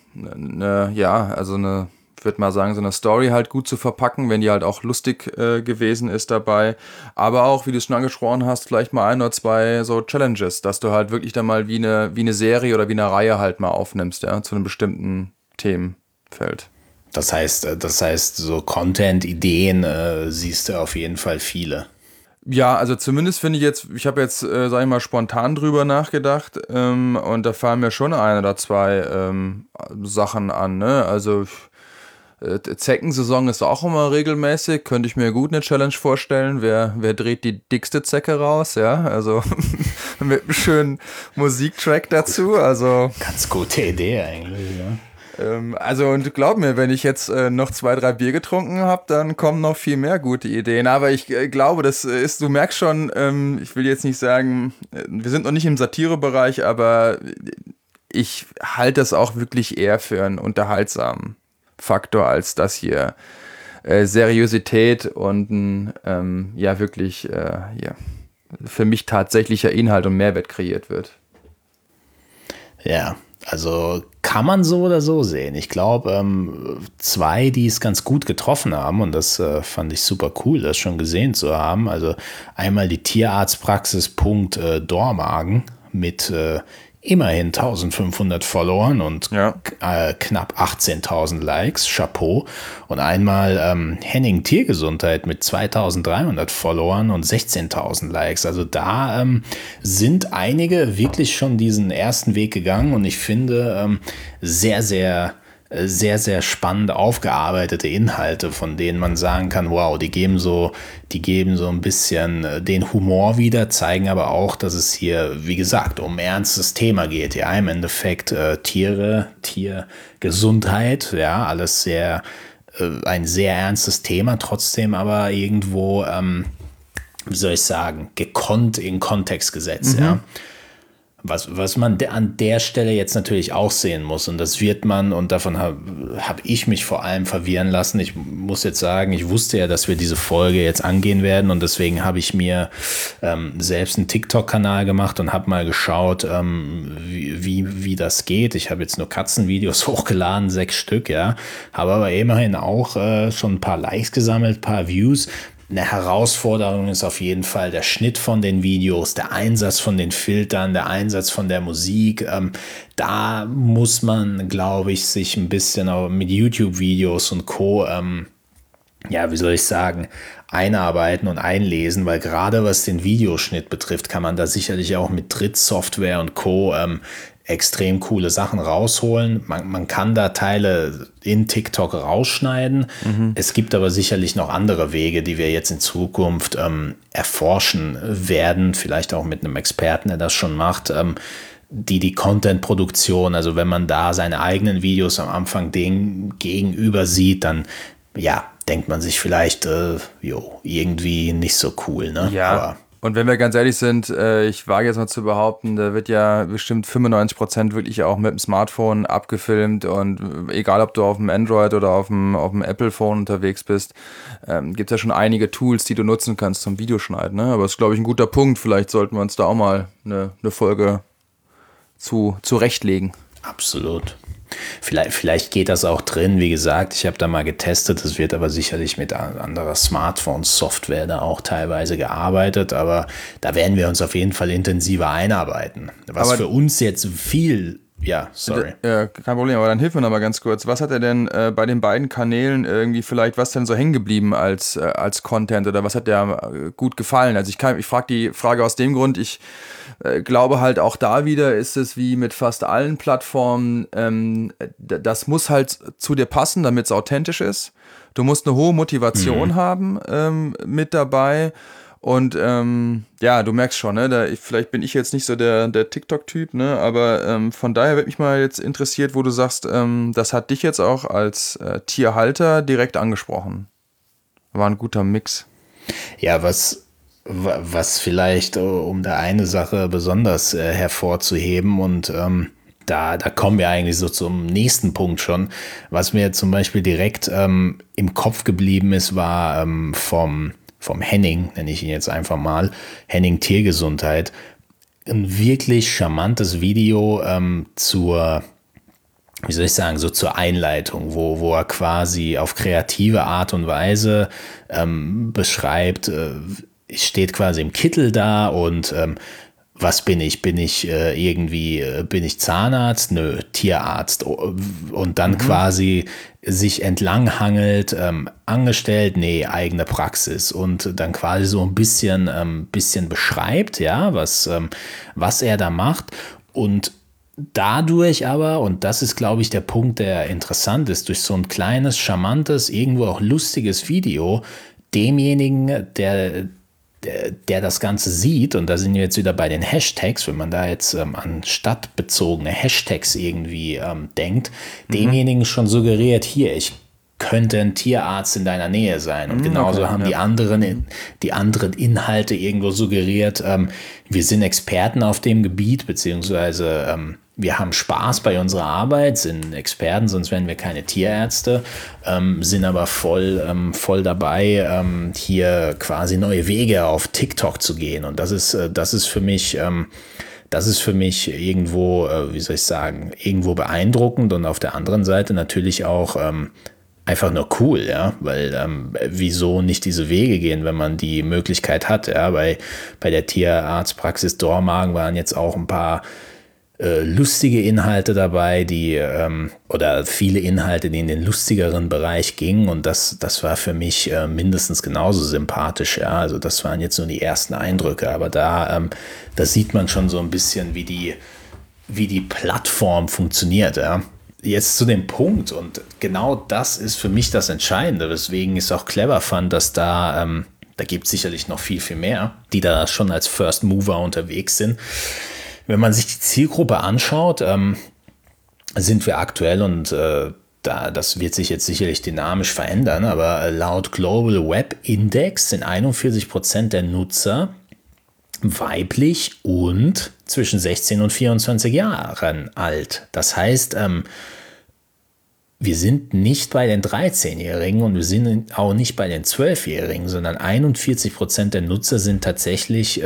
ich würde mal sagen, so eine Story halt gut zu verpacken, wenn die halt auch lustig gewesen ist dabei. Aber auch, wie du es schon angesprochen hast, vielleicht mal 1 oder 2 so Challenges, dass du halt wirklich dann mal wie eine Serie oder wie eine Reihe halt mal aufnimmst, ja, zu einem bestimmten Themenfeld. Das heißt, so Content-Ideen siehst du auf jeden Fall viele. Ja, also zumindest finde ich habe jetzt, sag ich mal, spontan drüber nachgedacht und da fallen mir schon 1 oder 2 Sachen an, ne? Also Zeckensaison ist auch immer regelmäßig, könnte ich mir gut eine Challenge vorstellen. Wer dreht die dickste Zecke raus, ja? Also mit einem schönen Musiktrack dazu, also. Ganz gute Idee eigentlich, ja. Also und glaub mir, wenn ich jetzt noch 2, 3 Bier getrunken habe, dann kommen noch viel mehr gute Ideen. Aber ich glaube, du merkst schon, ich will jetzt nicht sagen, wir sind noch nicht im Satirebereich, aber ich halte das auch wirklich eher für einen unterhaltsamen Faktor, als dass hier Seriosität und ein wirklich für mich tatsächlicher Inhalt und Mehrwert kreiert wird. Ja, also kann man so oder so sehen. Ich glaube, 2, die es ganz gut getroffen haben, und das fand ich super cool, das schon gesehen zu haben. Also einmal die Tierarztpraxis Dormagen mit immerhin 1500 Followern und knapp 18.000 Likes, Chapeau. Und einmal Henning Tiergesundheit mit 2300 Followern und 16.000 Likes. Also da sind einige wirklich schon diesen ersten Weg gegangen und ich finde sehr, sehr spannend aufgearbeitete Inhalte, von denen man sagen kann, wow, die geben so ein bisschen den Humor wieder, zeigen aber auch, dass es hier, wie gesagt, um ein ernstes Thema geht. Ja, im Endeffekt Tiere, Tiergesundheit, ja, alles ein sehr ernstes Thema, trotzdem aber irgendwo, wie soll ich sagen, gekonnt in Kontext gesetzt, ja. Was man an der Stelle jetzt natürlich auch sehen muss, und das wird man, und davon hab ich mich vor allem verwirren lassen. Ich muss jetzt sagen, ich wusste ja, dass wir diese Folge jetzt angehen werden, und deswegen habe ich mir selbst einen TikTok-Kanal gemacht und habe mal geschaut, wie das geht. Ich habe jetzt nur Katzenvideos hochgeladen, 6 Stück, ja, habe aber immerhin auch schon ein paar Likes gesammelt, ein paar Views. Eine Herausforderung ist auf jeden Fall der Schnitt von den Videos, der Einsatz von den Filtern, der Einsatz von der Musik. Da muss man, glaube ich, sich ein bisschen auch mit YouTube-Videos und Co., wie soll ich sagen, einarbeiten und einlesen, weil gerade was den Videoschnitt betrifft, kann man da sicherlich auch mit Drittsoftware und Co. Extrem coole Sachen rausholen. Man kann da Teile in TikTok rausschneiden. Es gibt aber sicherlich noch andere Wege, die wir jetzt in Zukunft erforschen werden, vielleicht auch mit einem Experten, der das schon macht, die Content-Produktion, also wenn man da seine eigenen Videos am Anfang dem gegenüber sieht, dann denkt man sich vielleicht, irgendwie nicht so cool, ne? Ja. Aber und wenn wir ganz ehrlich sind, ich wage jetzt mal zu behaupten, da wird ja bestimmt 95% wirklich auch mit dem Smartphone abgefilmt, und egal, ob du auf dem Android oder auf dem Apple-Phone unterwegs bist, gibt es ja schon einige Tools, die du nutzen kannst zum Videoschneiden, ne? Aber das ist, glaube ich, ein guter Punkt. Vielleicht sollten wir uns da auch mal eine Folge zurechtlegen. Absolut. Vielleicht geht das auch drin, wie gesagt, ich habe da mal getestet, es wird aber sicherlich mit anderer Smartphone-Software da auch teilweise gearbeitet, aber da werden wir uns auf jeden Fall intensiver einarbeiten. Was aber für uns jetzt viel, sorry. Kein Problem, aber dann hilf mir noch mal ganz kurz. Was hat er denn bei den beiden Kanälen irgendwie vielleicht, was denn so hängen geblieben als Content oder was hat dir gut gefallen? Also ich frage die Frage aus dem Grund, ich glaube halt auch da wieder ist es wie mit fast allen Plattformen, das muss halt zu dir passen, damit es authentisch ist. Du musst eine hohe Motivation haben mit dabei und du merkst schon, ne, vielleicht bin ich jetzt nicht so der TikTok-Typ, ne, aber von daher wird mich mal jetzt interessiert, wo du sagst, das hat dich jetzt auch als Tierhalter direkt angesprochen. War ein guter Mix. Ja, was vielleicht, um da eine Sache besonders hervorzuheben und da kommen wir eigentlich so zum nächsten Punkt schon. Was mir zum Beispiel direkt im Kopf geblieben ist, war vom Henning, nenne ich ihn jetzt einfach mal, Henning Tiergesundheit, ein wirklich charmantes Video zur Einleitung, wo er quasi auf kreative Art und Weise beschreibt, steht quasi im Kittel da und was bin ich? Bin ich bin ich Zahnarzt? Nö, Tierarzt. Und dann quasi sich entlanghangelt, angestellt, nee, eigene Praxis. Und dann quasi so ein bisschen beschreibt, ja, was er da macht. Und dadurch aber, und das ist, glaube ich, der Punkt, der interessant ist, durch so ein kleines, charmantes, irgendwo auch lustiges Video, demjenigen, der das Ganze sieht, und da sind wir jetzt wieder bei den Hashtags, wenn man da jetzt an stadtbezogene Hashtags irgendwie denkt, demjenigen schon suggeriert, hier, ich könnte ein Tierarzt in deiner Nähe sein. Und genauso haben die anderen Inhalte irgendwo suggeriert, wir sind Experten auf dem Gebiet, beziehungsweise wir haben Spaß bei unserer Arbeit, sind Experten, sonst wären wir keine Tierärzte, sind aber voll dabei, hier quasi neue Wege auf TikTok zu gehen. Und das ist für mich irgendwo, irgendwo beeindruckend und auf der anderen Seite natürlich auch einfach nur cool, ja, weil wieso nicht diese Wege gehen, wenn man die Möglichkeit hat, ja, bei der Tierarztpraxis Dormagen waren jetzt auch ein paar lustige Inhalte dabei, oder viele Inhalte, die in den lustigeren Bereich gingen, und das war für mich mindestens genauso sympathisch, ja, also das waren jetzt nur die ersten Eindrücke, aber da sieht man schon so ein bisschen, wie die Plattform funktioniert, ja. Jetzt zu dem Punkt, und genau das ist für mich das Entscheidende, weswegen ich es auch clever fand, dass da gibt es sicherlich noch viel, viel mehr, die da schon als First Mover unterwegs sind. Wenn man sich die Zielgruppe anschaut, sind wir aktuell, und das wird sich jetzt sicherlich dynamisch verändern, aber laut Global Web Index sind 41% der Nutzer weiblich und zwischen 16 und 24 Jahren alt. Das heißt, wir sind nicht bei den 13-Jährigen und wir sind auch nicht bei den 12-Jährigen, sondern 41% der Nutzer sind tatsächlich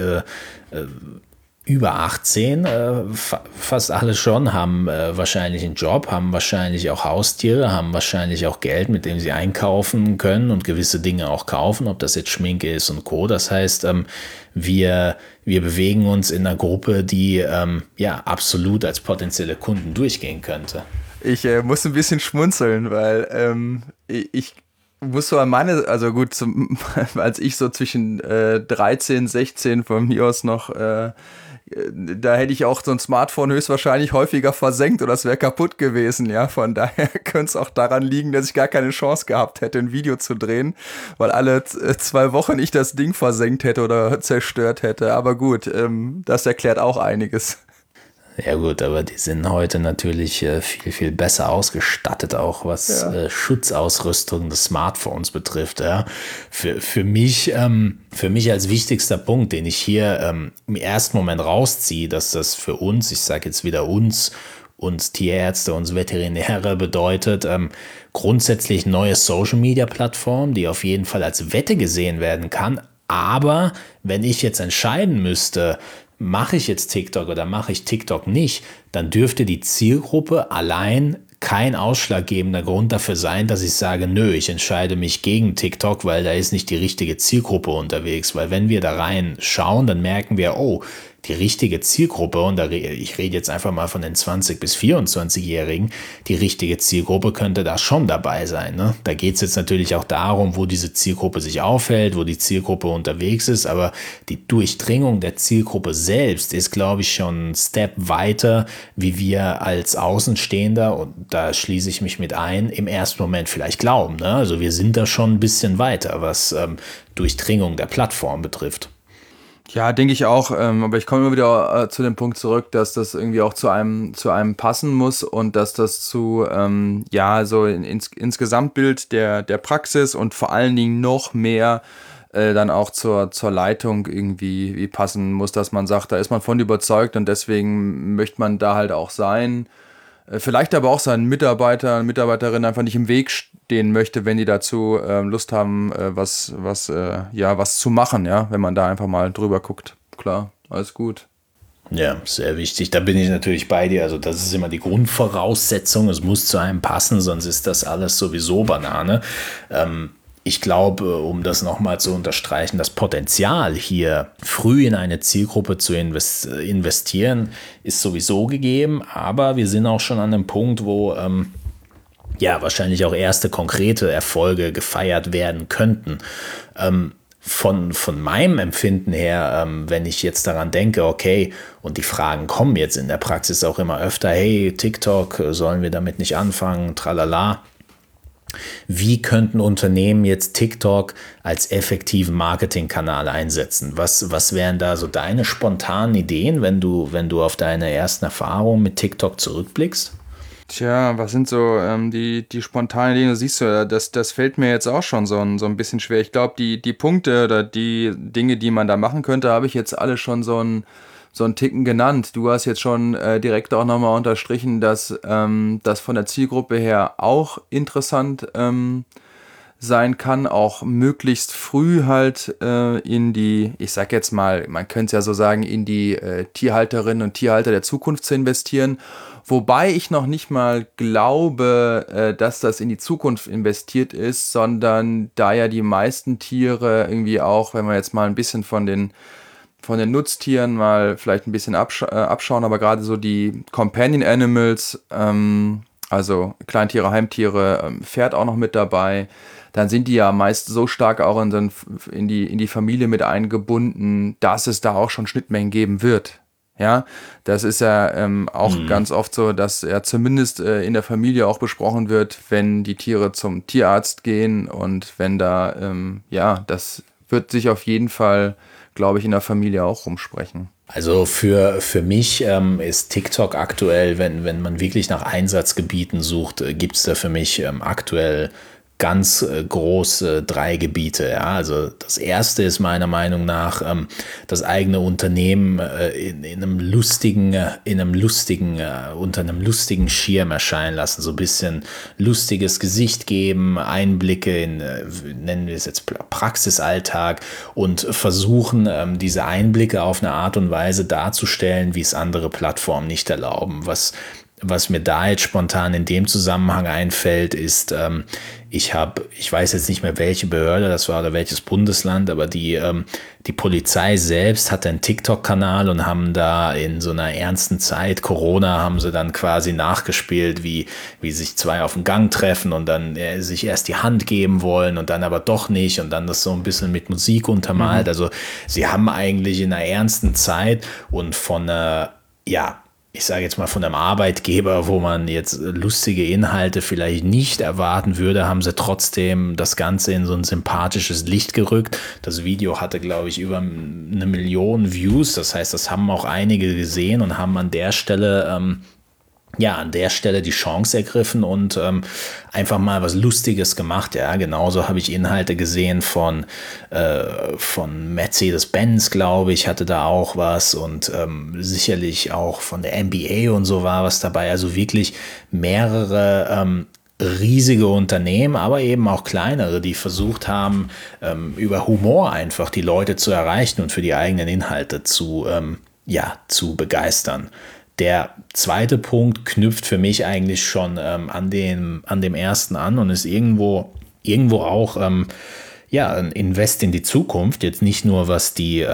über 18, fast alle schon, haben wahrscheinlich einen Job, haben wahrscheinlich auch Haustiere, haben wahrscheinlich auch Geld, mit dem sie einkaufen können und gewisse Dinge auch kaufen, ob das jetzt Schminke ist und Co. Das heißt, wir bewegen uns in einer Gruppe, die absolut als potenzielle Kunden durchgehen könnte. Ich muss ein bisschen schmunzeln, weil ich muss so an also gut, als ich so zwischen 13, 16 von mir aus noch da hätte ich auch so ein Smartphone höchstwahrscheinlich häufiger versenkt oder es wäre kaputt gewesen, ja, von daher könnte es auch daran liegen, dass ich gar keine Chance gehabt hätte, ein Video zu drehen, weil alle 2 Wochen ich das Ding versenkt hätte oder zerstört hätte, aber gut, das erklärt auch einiges. Ja gut, aber die sind heute natürlich viel, viel besser ausgestattet, auch was Schutzausrüstung des Smartphones betrifft. Ja. Für mich als wichtigster Punkt, den ich hier im ersten Moment rausziehe, dass das für uns, ich sage jetzt wieder uns Tierärzte, uns Veterinäre bedeutet, grundsätzlich neue Social-Media-Plattform, die auf jeden Fall als Wette gesehen werden kann. Aber wenn ich jetzt entscheiden müsste, mache ich jetzt TikTok oder mache ich TikTok nicht, dann dürfte die Zielgruppe allein kein ausschlaggebender Grund dafür sein, dass ich sage, nö, ich entscheide mich gegen TikTok, weil da ist nicht die richtige Zielgruppe unterwegs. Weil wenn wir da rein schauen, dann merken wir, oh, die richtige Zielgruppe, und ich rede jetzt einfach mal von den 20- bis 24-Jährigen, die richtige Zielgruppe könnte da schon dabei sein. Ne? Da geht es jetzt natürlich auch darum, wo diese Zielgruppe sich aufhält, wo die Zielgruppe unterwegs ist, aber die Durchdringung der Zielgruppe selbst ist, glaube ich, schon ein Step weiter, wie wir als Außenstehender, und da schließe ich mich mit ein, im ersten Moment vielleicht glauben. Ne? Also wir sind da schon ein bisschen weiter, was Durchdringung der Plattform betrifft. Ja, denke ich auch, aber ich komme immer wieder zu dem Punkt zurück, dass das irgendwie auch zu einem passen muss und dass das zu, so ins Gesamtbild der Praxis und vor allen Dingen noch mehr dann auch zur Leitung irgendwie passen muss, dass man sagt, da ist man von überzeugt und deswegen möchte man da halt auch sein. Vielleicht aber auch seinen Mitarbeiterinnen einfach nicht im Weg stehen möchte, wenn die dazu Lust haben, was zu machen, ja, wenn man da einfach mal drüber guckt. Klar, alles gut. Ja, sehr wichtig. Da bin ich natürlich bei dir. Also das ist immer die Grundvoraussetzung. Es muss zu einem passen, sonst ist das alles sowieso Banane. Ich glaube, um das nochmal zu unterstreichen, das Potenzial hier früh in eine Zielgruppe zu investieren, ist sowieso gegeben. Aber wir sind auch schon an einem Punkt, wo wahrscheinlich auch erste konkrete Erfolge gefeiert werden könnten. Von meinem Empfinden her, wenn ich jetzt daran denke, okay, und die Fragen kommen jetzt in der Praxis auch immer öfter, hey, TikTok, sollen wir damit nicht anfangen, tralala. Wie könnten Unternehmen jetzt TikTok als effektiven Marketingkanal einsetzen? Was wären da so deine spontanen Ideen, wenn du auf deine ersten Erfahrungen mit TikTok zurückblickst? Tja, was sind so die spontanen Dinge? Siehst du, das fällt mir jetzt auch schon so ein bisschen schwer. Ich glaube, die Punkte oder die Dinge, die man da machen könnte, habe ich jetzt alle schon so einen Ticken genannt. Du hast jetzt schon direkt auch nochmal unterstrichen, dass das von der Zielgruppe her auch interessant sein kann, auch möglichst früh halt in die, ich sag jetzt mal, man könnte es ja so sagen, in die Tierhalterinnen und Tierhalter der Zukunft zu investieren. Wobei ich noch nicht mal glaube, dass das in die Zukunft investiert ist, sondern da ja die meisten Tiere irgendwie auch, wenn wir jetzt mal ein bisschen von den Nutztieren mal vielleicht ein bisschen abschauen, aber gerade so die Companion Animals, also Kleintiere, Heimtiere, Pferd auch noch mit dabei, dann sind die ja meist so stark auch in die Familie mit eingebunden, dass es da auch schon Schnittmengen geben wird. Ja, das ist ja auch ganz oft so, dass ja zumindest in der Familie auch besprochen wird, wenn die Tiere zum Tierarzt gehen und wenn da, das wird sich auf jeden Fall, glaube ich, in der Familie auch rumsprechen. Also für mich ist TikTok aktuell, wenn man wirklich nach Einsatzgebieten sucht, gibt es da für mich aktuell ganz große 3 Gebiete. Ja? Also das erste ist meiner Meinung nach das eigene Unternehmen unter einem lustigen Schirm erscheinen lassen, so ein bisschen lustiges Gesicht geben, Einblicke in, nennen wir es jetzt Praxisalltag, und versuchen diese Einblicke auf eine Art und Weise darzustellen, wie es andere Plattformen nicht erlauben. Was mir da jetzt spontan in dem Zusammenhang einfällt, ist, ich weiß jetzt nicht mehr, welche Behörde das war oder welches Bundesland, aber die Polizei selbst hatte einen TikTok-Kanal und haben da in so einer ernsten Zeit, Corona, haben sie dann quasi nachgespielt, wie sich 2 auf dem Gang treffen und dann sich erst die Hand geben wollen und dann aber doch nicht und dann das so ein bisschen mit Musik untermalt. Also sie haben eigentlich in einer ernsten Zeit und ich sage jetzt mal von einem Arbeitgeber, wo man jetzt lustige Inhalte vielleicht nicht erwarten würde, haben sie trotzdem das Ganze in so ein sympathisches Licht gerückt. Das Video hatte, glaube ich, über 1 Million Views. Das heißt, das haben auch einige gesehen und haben an der Stelle die Chance ergriffen und einfach mal was Lustiges gemacht. Ja, genauso habe ich Inhalte gesehen von Mercedes-Benz, glaube ich, hatte da auch was und sicherlich auch von der NBA und so war was dabei. Also wirklich mehrere riesige Unternehmen, aber eben auch kleinere, die versucht haben, über Humor einfach die Leute zu erreichen und für die eigenen Inhalte zu ja, zu begeistern. Der zweite Punkt knüpft für mich eigentlich schon an dem ersten an und ist irgendwo auch ja, ein Invest in die Zukunft. Jetzt nicht nur was die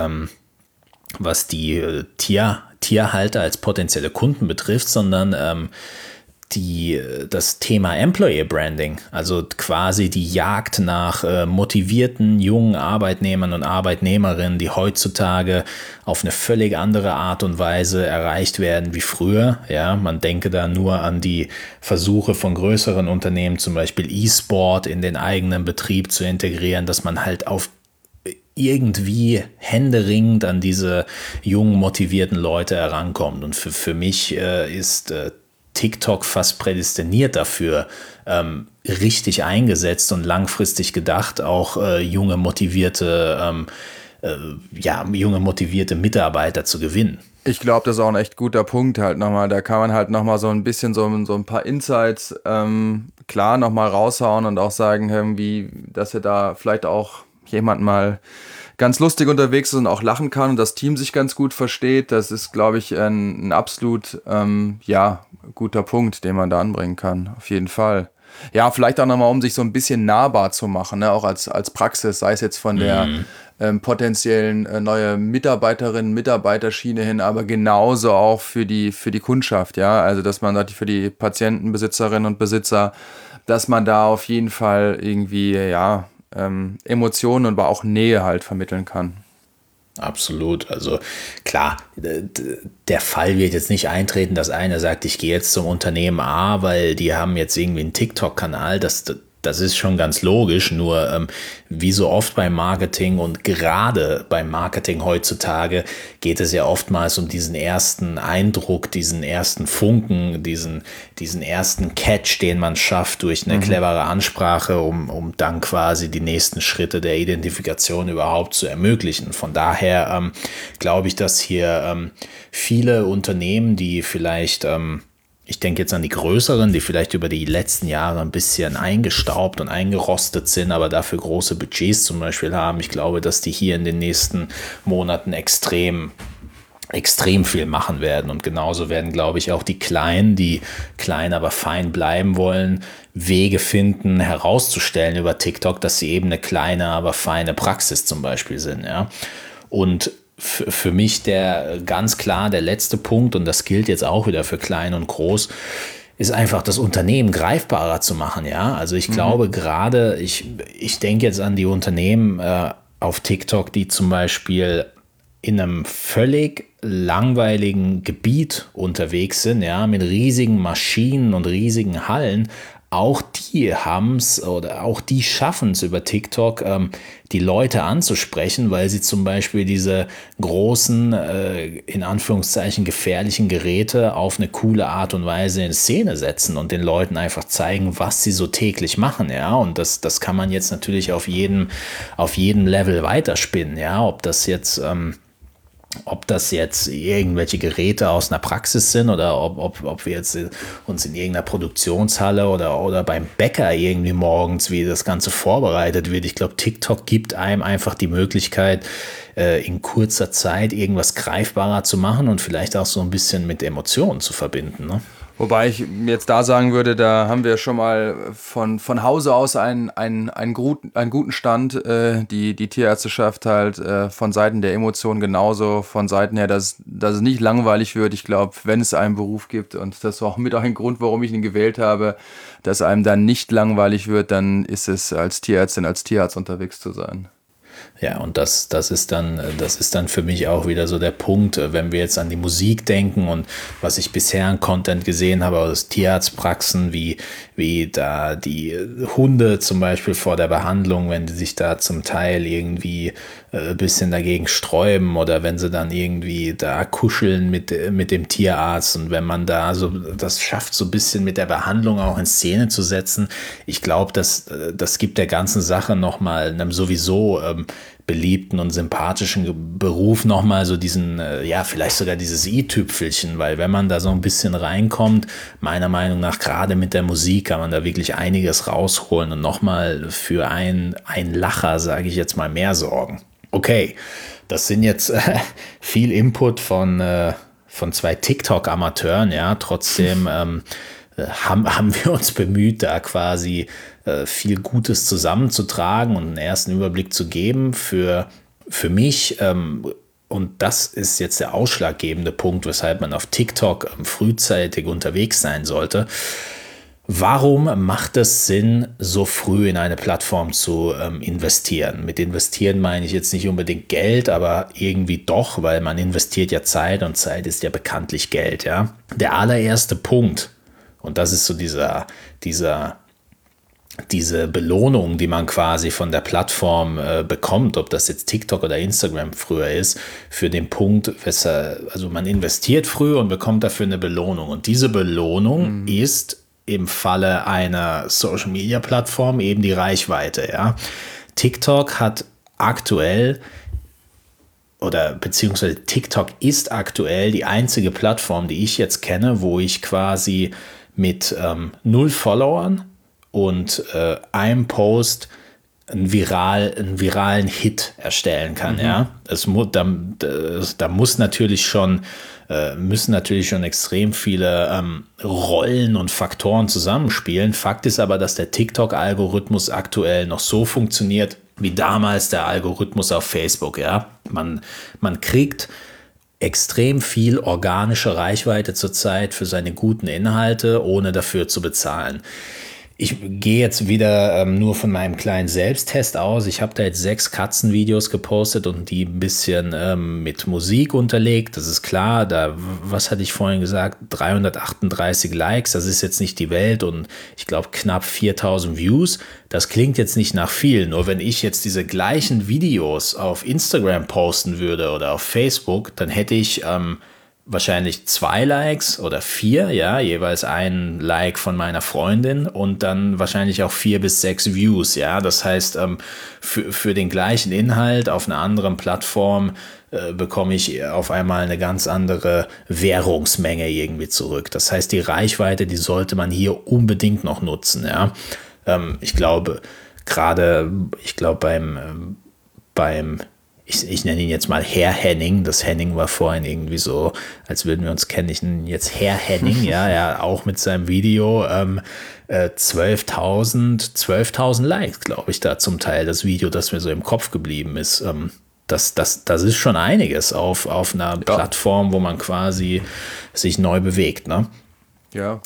Tierhalter als potenzielle Kunden betrifft, sondern das Thema Employer Branding, also quasi die Jagd nach motivierten jungen Arbeitnehmern und Arbeitnehmerinnen, die heutzutage auf eine völlig andere Art und Weise erreicht werden wie früher. Ja, man denke da nur an die Versuche von größeren Unternehmen, zum Beispiel E-Sport in den eigenen Betrieb zu integrieren, dass man halt auf irgendwie händeringend an diese jungen, motivierten Leute herankommt. Und für mich ist TikTok fast prädestiniert dafür, richtig eingesetzt und langfristig gedacht, auch junge motivierte Mitarbeiter zu gewinnen. Ich glaube, das ist auch ein echt guter Punkt halt nochmal. Da kann man halt nochmal so ein bisschen so ein paar Insights klar nochmal raushauen und auch sagen, irgendwie, dass er da vielleicht auch jemand mal ganz lustig unterwegs ist und auch lachen kann und das Team sich ganz gut versteht. Das ist, glaube ich, ein absolut guter Punkt, den man da anbringen kann. Auf jeden Fall. Ja, vielleicht auch nochmal, um sich so ein bisschen nahbar zu machen, ne? Auch als Praxis, sei es jetzt von der potenziellen neue Mitarbeiterschiene hin, aber genauso auch für die Kundschaft, ja. Also, dass man für die Patienten, Besitzerinnen und Besitzer, dass man da auf jeden Fall irgendwie, Emotionen und aber auch Nähe halt vermitteln kann. Absolut. Also klar, der Fall wird jetzt nicht eintreten, dass einer sagt, ich gehe jetzt zum Unternehmen A, weil die haben jetzt irgendwie einen TikTok-Kanal. Das ist schon ganz logisch, nur wie so oft beim Marketing und gerade beim Marketing heutzutage geht es ja oftmals um diesen ersten Eindruck, diesen ersten Funken, diesen ersten Catch, den man schafft durch eine clevere Ansprache, um dann quasi die nächsten Schritte der Identifikation überhaupt zu ermöglichen. Von daher glaube ich, dass hier viele Unternehmen, die vielleicht ich denke jetzt an die größeren, die vielleicht über die letzten Jahre ein bisschen eingestaubt und eingerostet sind, aber dafür große Budgets zum Beispiel haben. Ich glaube, dass die hier in den nächsten Monaten extrem viel machen werden. Und genauso werden, glaube ich, auch die Kleinen, die klein, aber fein bleiben wollen, Wege finden, herauszustellen über TikTok, dass sie eben eine kleine, aber feine Praxis zum Beispiel sind. Ja? Und für mich ganz klar der letzte Punkt, und das gilt jetzt auch wieder für klein und groß, ist einfach das Unternehmen greifbarer zu machen. Ja, also ich glaube gerade, ich denke jetzt an die Unternehmen auf TikTok, die zum Beispiel in einem völlig langweiligen Gebiet unterwegs sind, ja, mit riesigen Maschinen und riesigen Hallen. Auch die haben's oder auch die schaffen es über TikTok, die Leute anzusprechen, weil sie zum Beispiel diese großen, in Anführungszeichen gefährlichen Geräte auf eine coole Art und Weise in Szene setzen und den Leuten einfach zeigen, was sie so täglich machen, ja. Und das kann man jetzt natürlich auf jedem Level weiterspinnen, ja. Ob das jetzt irgendwelche Geräte aus einer Praxis sind oder ob wir jetzt uns in irgendeiner Produktionshalle oder beim Bäcker irgendwie morgens, wie das Ganze vorbereitet wird. Ich glaube, TikTok gibt einem einfach die Möglichkeit, in kurzer Zeit irgendwas greifbarer zu machen und vielleicht auch so ein bisschen mit Emotionen zu verbinden, ne? Wobei ich jetzt da sagen würde, da haben wir schon mal von Hause aus einen guten Stand, die Tierärzteschaft halt von Seiten der Emotionen genauso, von Seiten her, dass es nicht langweilig wird. Ich glaube, wenn es einen Beruf gibt, und das war auch mit ein Grund, warum ich ihn gewählt habe, dass einem dann nicht langweilig wird, dann ist es als Tierärztin, als Tierarzt unterwegs zu sein. Ja, und das ist dann für mich auch wieder so der Punkt, wenn wir jetzt an die Musik denken und was ich bisher an Content gesehen habe aus Tierarztpraxen, wie da die Hunde zum Beispiel vor der Behandlung, wenn die sich da zum Teil irgendwie ein bisschen dagegen sträuben oder wenn sie dann irgendwie da kuscheln mit dem Tierarzt und wenn man da so das schafft, so ein bisschen mit der Behandlung auch in Szene zu setzen, ich glaube, das gibt der ganzen Sache nochmal einem sowieso beliebten und sympathischen Beruf nochmal so diesen, vielleicht sogar dieses i-Tüpfelchen, weil wenn man da so ein bisschen reinkommt, meiner Meinung nach gerade mit der Musik kann man da wirklich einiges rausholen und nochmal für einen Lacher, sage ich jetzt mal, mehr sorgen. Okay, das sind jetzt viel Input von zwei TikTok-Amateuren, ja. Trotzdem haben wir uns bemüht, da quasi viel Gutes zusammenzutragen und einen ersten Überblick zu geben für mich. Und das ist jetzt der ausschlaggebende Punkt, weshalb man auf TikTok frühzeitig unterwegs sein sollte. Warum macht es Sinn, so früh in eine Plattform zu investieren? Mit investieren meine ich jetzt nicht unbedingt Geld, aber irgendwie doch, weil man investiert ja Zeit und Zeit ist ja bekanntlich Geld. Ja? Der allererste Punkt, und das ist so diese Belohnung, die man quasi von der Plattform bekommt, ob das jetzt TikTok oder Instagram früher ist, für den Punkt, also man investiert früh und bekommt dafür eine Belohnung. Und diese Belohnung ist im Falle einer Social-Media-Plattform eben die Reichweite. Ja? TikTok hat aktuell beziehungsweise TikTok ist aktuell die einzige Plattform, die ich jetzt kenne, wo ich quasi mit 0 Followern und einem Post einen viralen Hit erstellen kann. Ja? Da müssen natürlich schon extrem viele Rollen und Faktoren zusammenspielen. Fakt ist aber, dass der TikTok-Algorithmus aktuell noch so funktioniert wie damals der Algorithmus auf Facebook. Ja? Man kriegt extrem viel organische Reichweite zurzeit für seine guten Inhalte, ohne dafür zu bezahlen. Ich gehe jetzt wieder nur von meinem kleinen Selbsttest aus. Ich habe da jetzt 6 Katzenvideos gepostet und die ein bisschen mit Musik unterlegt. Das ist klar, was hatte ich vorhin gesagt? 338 Likes, das ist jetzt nicht die Welt und ich glaube knapp 4000 Views. Das klingt jetzt nicht nach viel, nur wenn ich jetzt diese gleichen Videos auf Instagram posten würde oder auf Facebook, dann hätte ich wahrscheinlich 2 Likes oder 4, ja, jeweils ein Like von meiner Freundin und dann wahrscheinlich auch 4 bis 6 Views, ja. Das heißt, für den gleichen Inhalt auf einer anderen Plattform bekomme ich auf einmal eine ganz andere Währungsmenge irgendwie zurück. Das heißt, die Reichweite, die sollte man hier unbedingt noch nutzen, ja. Ich glaube beim ich nenne ihn jetzt mal Herr Henning. Das Henning war vorhin irgendwie so, als würden wir uns kennen. Ich nenne ihn jetzt Herr Henning, ja, auch mit seinem Video 12.000 Likes, glaube ich, da zum Teil das Video, das mir so im Kopf geblieben ist. Das ist schon einiges auf einer Plattform, wo man quasi sich neu bewegt, ne? Ja.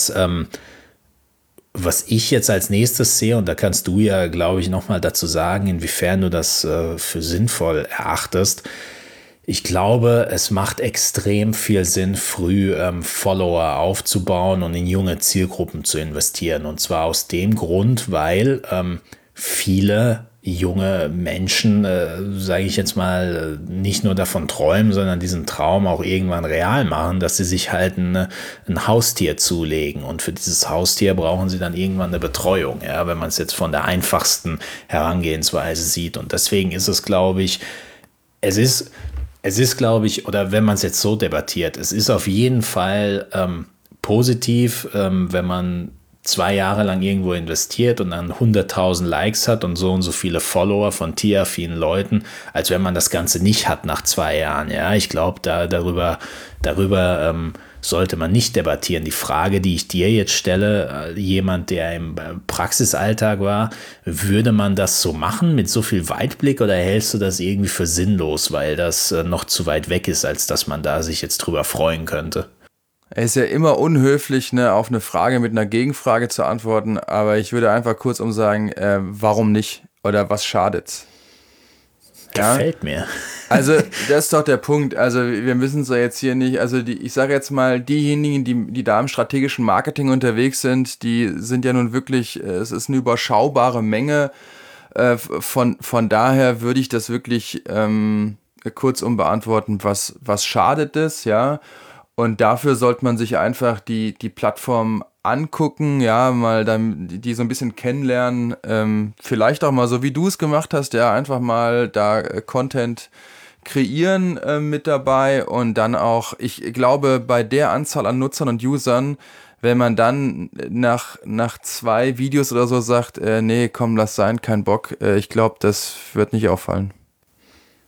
Was ich jetzt als nächstes sehe, und da kannst du ja, glaube ich, nochmal dazu sagen, inwiefern du das für sinnvoll erachtest. Ich glaube, es macht extrem viel Sinn, früh Follower aufzubauen und in junge Zielgruppen zu investieren. Und zwar aus dem Grund, weil viele junge Menschen, sage ich jetzt mal, nicht nur davon träumen, sondern diesen Traum auch irgendwann real machen, dass sie sich halt ein Haustier zulegen. Und für dieses Haustier brauchen sie dann irgendwann eine Betreuung, ja, wenn man es jetzt von der einfachsten Herangehensweise sieht. Und deswegen ist es, glaube ich, glaube ich, oder wenn man es jetzt so debattiert, es ist auf jeden Fall positiv, wenn man 2 Jahre lang irgendwo investiert und dann 100.000 Likes hat und so viele Follower von tierafinen Leuten, als wenn man das Ganze nicht hat nach 2 Jahren. Ja, ich glaube, darüber sollte man nicht debattieren. Die Frage, die ich dir jetzt stelle, jemand, der im Praxisalltag war, würde man das so machen mit so viel Weitblick oder hältst du das irgendwie für sinnlos, weil das noch zu weit weg ist, als dass man da sich jetzt drüber freuen könnte? Es ist ja immer unhöflich, ne, auf eine Frage mit einer Gegenfrage zu antworten, aber ich würde einfach kurzum sagen, warum nicht oder was schadet's? Gefällt mir. Also das ist doch der Punkt, also wir müssen es ja jetzt hier nicht, also ich sage jetzt mal, diejenigen, die da im strategischen Marketing unterwegs sind, die sind ja nun wirklich, es ist eine überschaubare Menge, von daher würde ich das wirklich kurzum beantworten, was schadet es, ja. Und dafür sollte man sich einfach die Plattform angucken, ja, mal dann die so ein bisschen kennenlernen, vielleicht auch mal so wie du es gemacht hast, ja, einfach mal da Content kreieren mit dabei und dann auch, ich glaube, bei der Anzahl an Nutzern und Usern, wenn man dann nach 2 Videos oder so sagt, nee, komm, lass sein, kein Bock, ich glaube, das wird nicht auffallen.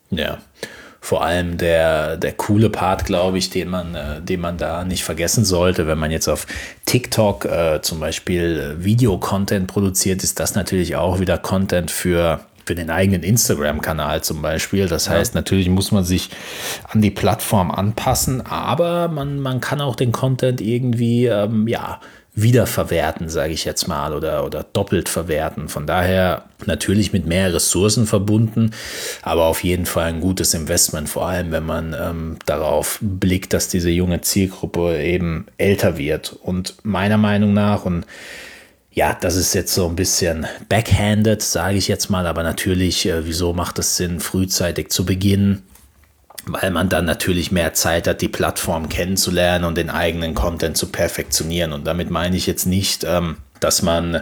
Ja, vor allem der coole Part, glaube ich, den man da nicht vergessen sollte, wenn man jetzt auf TikTok zum Beispiel Videocontent produziert, ist das natürlich auch wieder Content für den eigenen Instagram-Kanal zum Beispiel. Das heißt, natürlich muss man sich an die Plattform anpassen, aber man kann auch den Content irgendwie, wiederverwerten, sage ich jetzt mal, oder doppelt verwerten. Von daher natürlich mit mehr Ressourcen verbunden, aber auf jeden Fall ein gutes Investment, vor allem wenn man darauf blickt, dass diese junge Zielgruppe eben älter wird. Und meiner Meinung nach, und ja, das ist jetzt so ein bisschen backhanded, sage ich jetzt mal, aber natürlich, wieso macht es Sinn, frühzeitig zu beginnen? Weil man dann natürlich mehr Zeit hat, die Plattform kennenzulernen und den eigenen Content zu perfektionieren. Und damit meine ich jetzt nicht, dass man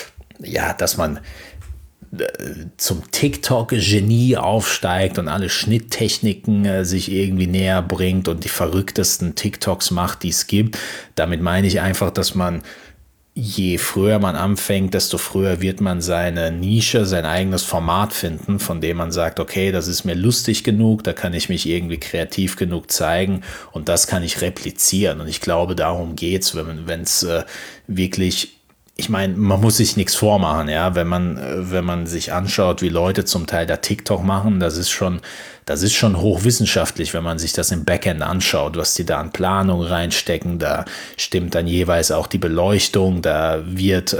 zum TikTok-Genie aufsteigt und alle Schnitttechniken sich irgendwie näher bringt und die verrücktesten TikToks macht, die es gibt. Damit meine ich einfach, dass man, je früher man anfängt, desto früher wird man seine Nische, sein eigenes Format finden, von dem man sagt, okay, das ist mir lustig genug, da kann ich mich irgendwie kreativ genug zeigen und das kann ich replizieren. Und ich glaube, darum geht's, wenn es wirklich, ich meine, man muss sich nichts vormachen, ja, wenn man sich anschaut, wie Leute zum Teil da TikTok machen, das ist schon hochwissenschaftlich, wenn man sich das im Backend anschaut, was die da an Planung reinstecken. Da stimmt dann jeweils auch die Beleuchtung, da wird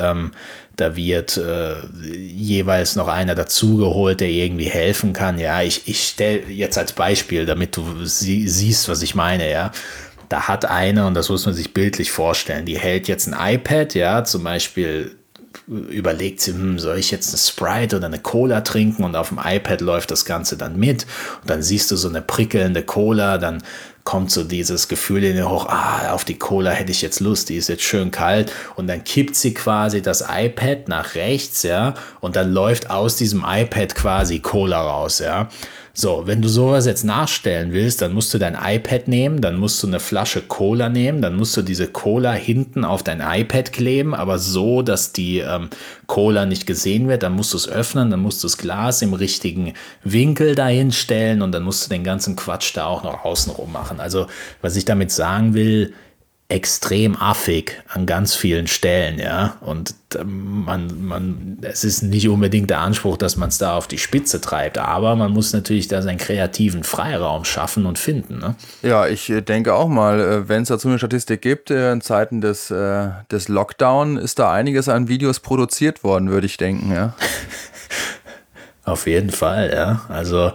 jeweils noch einer dazugeholt, der irgendwie helfen kann. Ja, ich stelle jetzt als Beispiel, damit du siehst, was ich meine, ja. Da hat einer, und das muss man sich bildlich vorstellen, die hält jetzt ein iPad, ja, zum Beispiel überlegt sie, soll ich jetzt eine Sprite oder eine Cola trinken, und auf dem iPad läuft das Ganze dann mit und dann siehst du so eine prickelnde Cola, dann kommt so dieses Gefühl in dir hoch, auf die Cola hätte ich jetzt Lust, die ist jetzt schön kalt, und dann kippt sie quasi das iPad nach rechts, ja, und dann läuft aus diesem iPad quasi Cola raus, ja. So, wenn du sowas jetzt nachstellen willst, dann musst du dein iPad nehmen, dann musst du eine Flasche Cola nehmen, dann musst du diese Cola hinten auf dein iPad kleben, aber so, dass die Cola nicht gesehen wird. Dann musst du es öffnen, dann musst du das Glas im richtigen Winkel dahin stellen und dann musst du den ganzen Quatsch da auch noch außenrum machen. Also, was ich damit sagen will, extrem affig an ganz vielen Stellen, ja, und es ist nicht unbedingt der Anspruch, dass man es da auf die Spitze treibt, aber man muss natürlich da seinen kreativen Freiraum schaffen und finden, ne? Ja, ich denke auch mal, wenn es dazu eine Statistik gibt, in Zeiten des Lockdown ist da einiges an Videos produziert worden, würde ich denken, ja. Auf jeden Fall, ja, also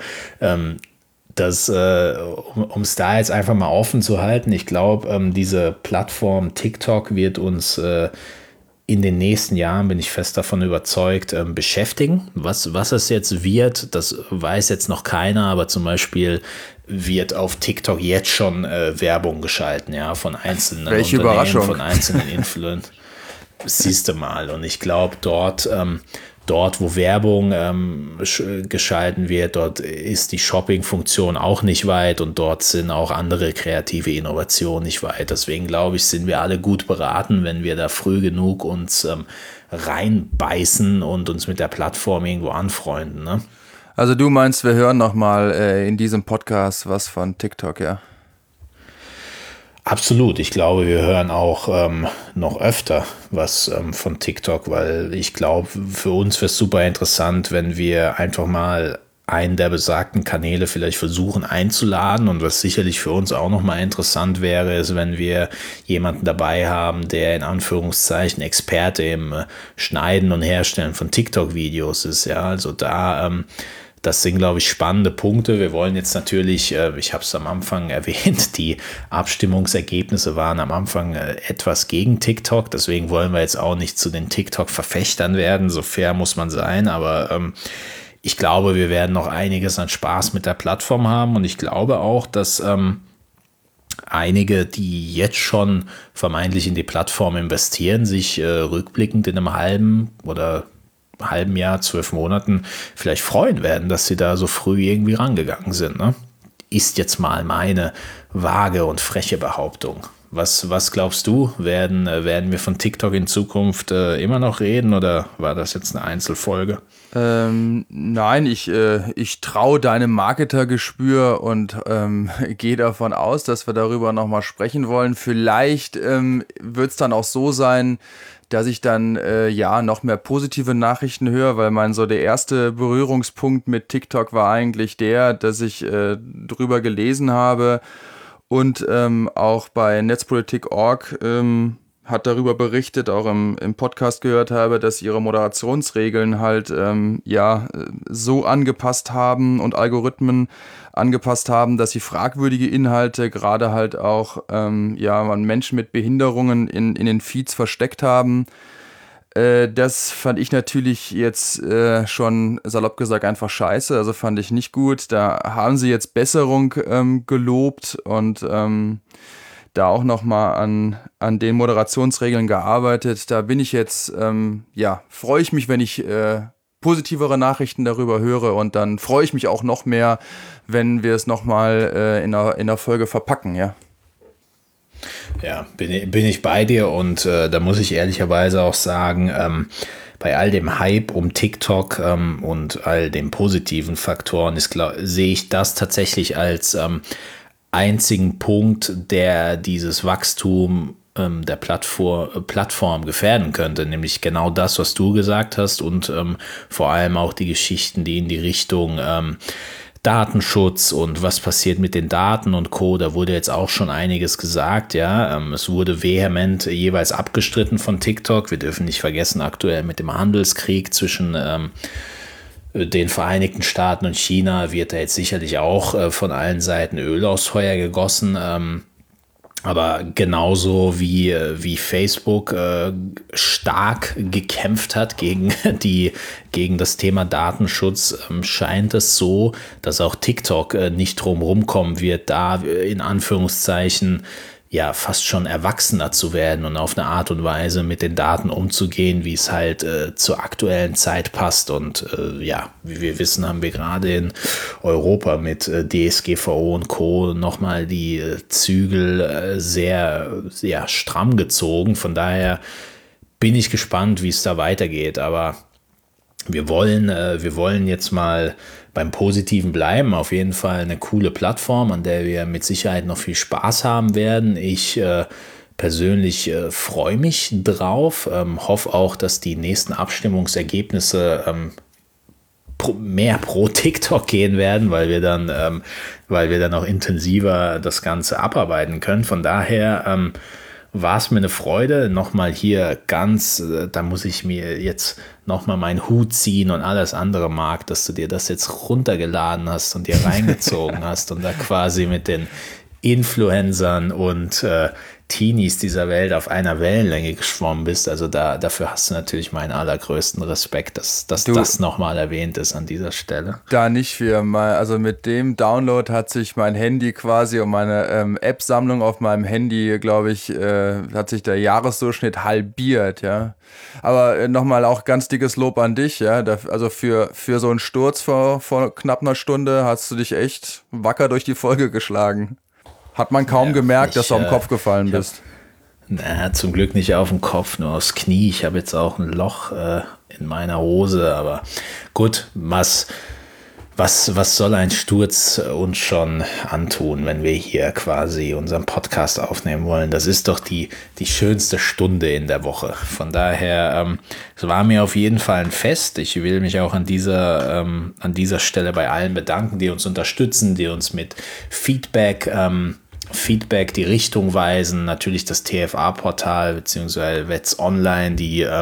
um es da jetzt einfach mal offen zu halten, ich glaube, diese Plattform TikTok wird uns in den nächsten Jahren, bin ich fest davon überzeugt, beschäftigen. Was es jetzt wird, das weiß jetzt noch keiner, aber zum Beispiel wird auf TikTok jetzt schon Werbung geschalten, ja, von einzelnen Welche Unternehmen, Überraschung. von einzelnen Influencern. Siehst du mal, und ich glaube, dort, wo Werbung geschalten wird, dort ist die Shopping-Funktion auch nicht weit und dort sind auch andere kreative Innovationen nicht weit. Deswegen glaube ich, sind wir alle gut beraten, wenn wir da früh genug uns reinbeißen und uns mit der Plattform irgendwo anfreunden, ne? Also du meinst, wir hören nochmal in diesem Podcast was von TikTok, ja? Absolut. Ich glaube, wir hören auch noch öfter was von TikTok, weil ich glaube, für uns wäre es super interessant, wenn wir einfach mal einen der besagten Kanäle vielleicht versuchen einzuladen. Und was sicherlich für uns auch nochmal interessant wäre, ist, wenn wir jemanden dabei haben, der in Anführungszeichen Experte im Schneiden und Herstellen von TikTok-Videos ist. Ja, also das sind, glaube ich, spannende Punkte. Wir wollen jetzt natürlich, ich habe es am Anfang erwähnt, die Abstimmungsergebnisse waren am Anfang etwas gegen TikTok. Deswegen wollen wir jetzt auch nicht zu den TikTok-Verfechtern werden. So fair muss man sein. Aber ich glaube, wir werden noch einiges an Spaß mit der Plattform haben. Und ich glaube auch, dass einige, die jetzt schon vermeintlich in die Plattform investieren, sich rückblickend in einem halben Jahr, 12 Monaten vielleicht freuen werden, dass sie da so früh irgendwie rangegangen sind, ne? Ist jetzt mal meine vage und freche Behauptung. Was glaubst du? Werden wir von TikTok in Zukunft immer noch reden oder war das jetzt eine Einzelfolge? Nein, ich traue deinem Marketergespür und gehe davon aus, dass wir darüber nochmal sprechen wollen. Vielleicht wird es dann auch so sein, dass ich dann noch mehr positive Nachrichten höre, weil der erste Berührungspunkt mit TikTok war eigentlich der, dass ich drüber gelesen habe und auch bei Netzpolitik.org hat darüber berichtet, auch im Podcast gehört habe, dass ihre Moderationsregeln halt so angepasst haben und Algorithmen angepasst haben, dass sie fragwürdige Inhalte, gerade halt auch Menschen mit Behinderungen in den Feeds versteckt haben. Das fand ich natürlich jetzt schon salopp gesagt einfach scheiße, also fand ich nicht gut. Da haben sie jetzt Besserung gelobt und da auch nochmal an den Moderationsregeln gearbeitet. Da bin ich jetzt, freue ich mich, wenn ich positivere Nachrichten darüber höre und dann freue ich mich auch noch mehr, wenn wir es nochmal in einer Folge verpacken, ja. Ja, bin ich bei dir und da muss ich ehrlicherweise auch sagen, bei all dem Hype um TikTok und all den positiven Faktoren sehe ich das tatsächlich als einzigen Punkt, der dieses Wachstum der Plattform gefährden könnte, nämlich genau das, was du gesagt hast und vor allem auch die Geschichten, die in die Richtung Datenschutz und was passiert mit den Daten und Co. Da wurde jetzt auch schon einiges gesagt, ja. Es wurde vehement jeweils abgestritten von TikTok. Wir dürfen nicht vergessen, aktuell mit dem Handelskrieg zwischen den Vereinigten Staaten und China wird da jetzt sicherlich auch von allen Seiten Öl aufs Feuer gegossen. Aber genauso wie Facebook stark gekämpft hat gegen das Thema Datenschutz, scheint es so, dass auch TikTok nicht drum rumkommen wird, da in Anführungszeichen ja fast schon erwachsener zu werden und auf eine Art und Weise mit den Daten umzugehen, wie es halt zur aktuellen Zeit passt. Und wie wir wissen, haben wir gerade in Europa mit DSGVO und Co. nochmal die Zügel sehr stramm gezogen. Von daher bin ich gespannt, wie es da weitergeht. Aber wir wollen jetzt mal beim Positiven bleiben. Auf jeden Fall eine coole Plattform, an der wir mit Sicherheit noch viel Spaß haben werden. Ich persönlich freue mich drauf, hoffe auch, dass die nächsten Abstimmungsergebnisse mehr pro TikTok gehen werden, weil wir dann auch intensiver das Ganze abarbeiten können. Von daher war es mir eine Freude, nochmal hier da muss ich mir jetzt nochmal meinen Hut ziehen und alles andere, Marc, dass du dir das jetzt runtergeladen hast und dir reingezogen hast und da quasi mit den Influencern und Teenies dieser Welt auf einer Wellenlänge geschwommen bist. Also dafür hast du natürlich meinen allergrößten Respekt, dass das nochmal erwähnt ist an dieser Stelle. Da nicht für mal, also mit dem Download hat sich mein Handy quasi und meine App-Sammlung auf meinem Handy, glaube ich, hat sich der Jahresdurchschnitt halbiert, ja. Aber nochmal auch ganz dickes Lob an dich, ja. Also für so einen Sturz vor knapp einer Stunde hast du dich echt wacker durch die Folge geschlagen. Hat man kaum gemerkt, dass du am Kopf gefallen bist. Zum Glück nicht auf dem Kopf, nur aufs Knie. Ich habe jetzt auch ein Loch in meiner Hose, aber gut, was soll ein Sturz uns schon antun, wenn wir hier quasi unseren Podcast aufnehmen wollen? Das ist doch die schönste Stunde in der Woche. Von daher, es war mir auf jeden Fall ein Fest. Ich will mich auch an dieser Stelle bei allen bedanken, die uns unterstützen, die uns mit Feedback die Richtung weisen. Natürlich das TFA-Portal bzw. Wets Online,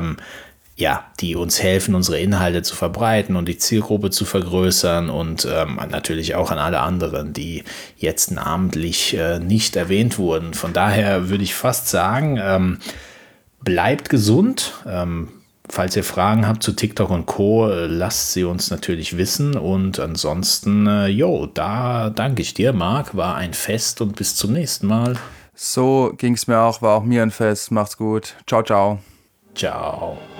die uns helfen, unsere Inhalte zu verbreiten und die Zielgruppe zu vergrößern und natürlich auch an alle anderen, die jetzt namentlich nicht erwähnt wurden. Von daher würde ich fast sagen, bleibt gesund. Falls ihr Fragen habt zu TikTok und Co., lasst sie uns natürlich wissen. Und ansonsten, da danke ich dir, Marc. War ein Fest und bis zum nächsten Mal. So ging es mir auch, war auch mir ein Fest. Macht's gut. Ciao, ciao. Ciao.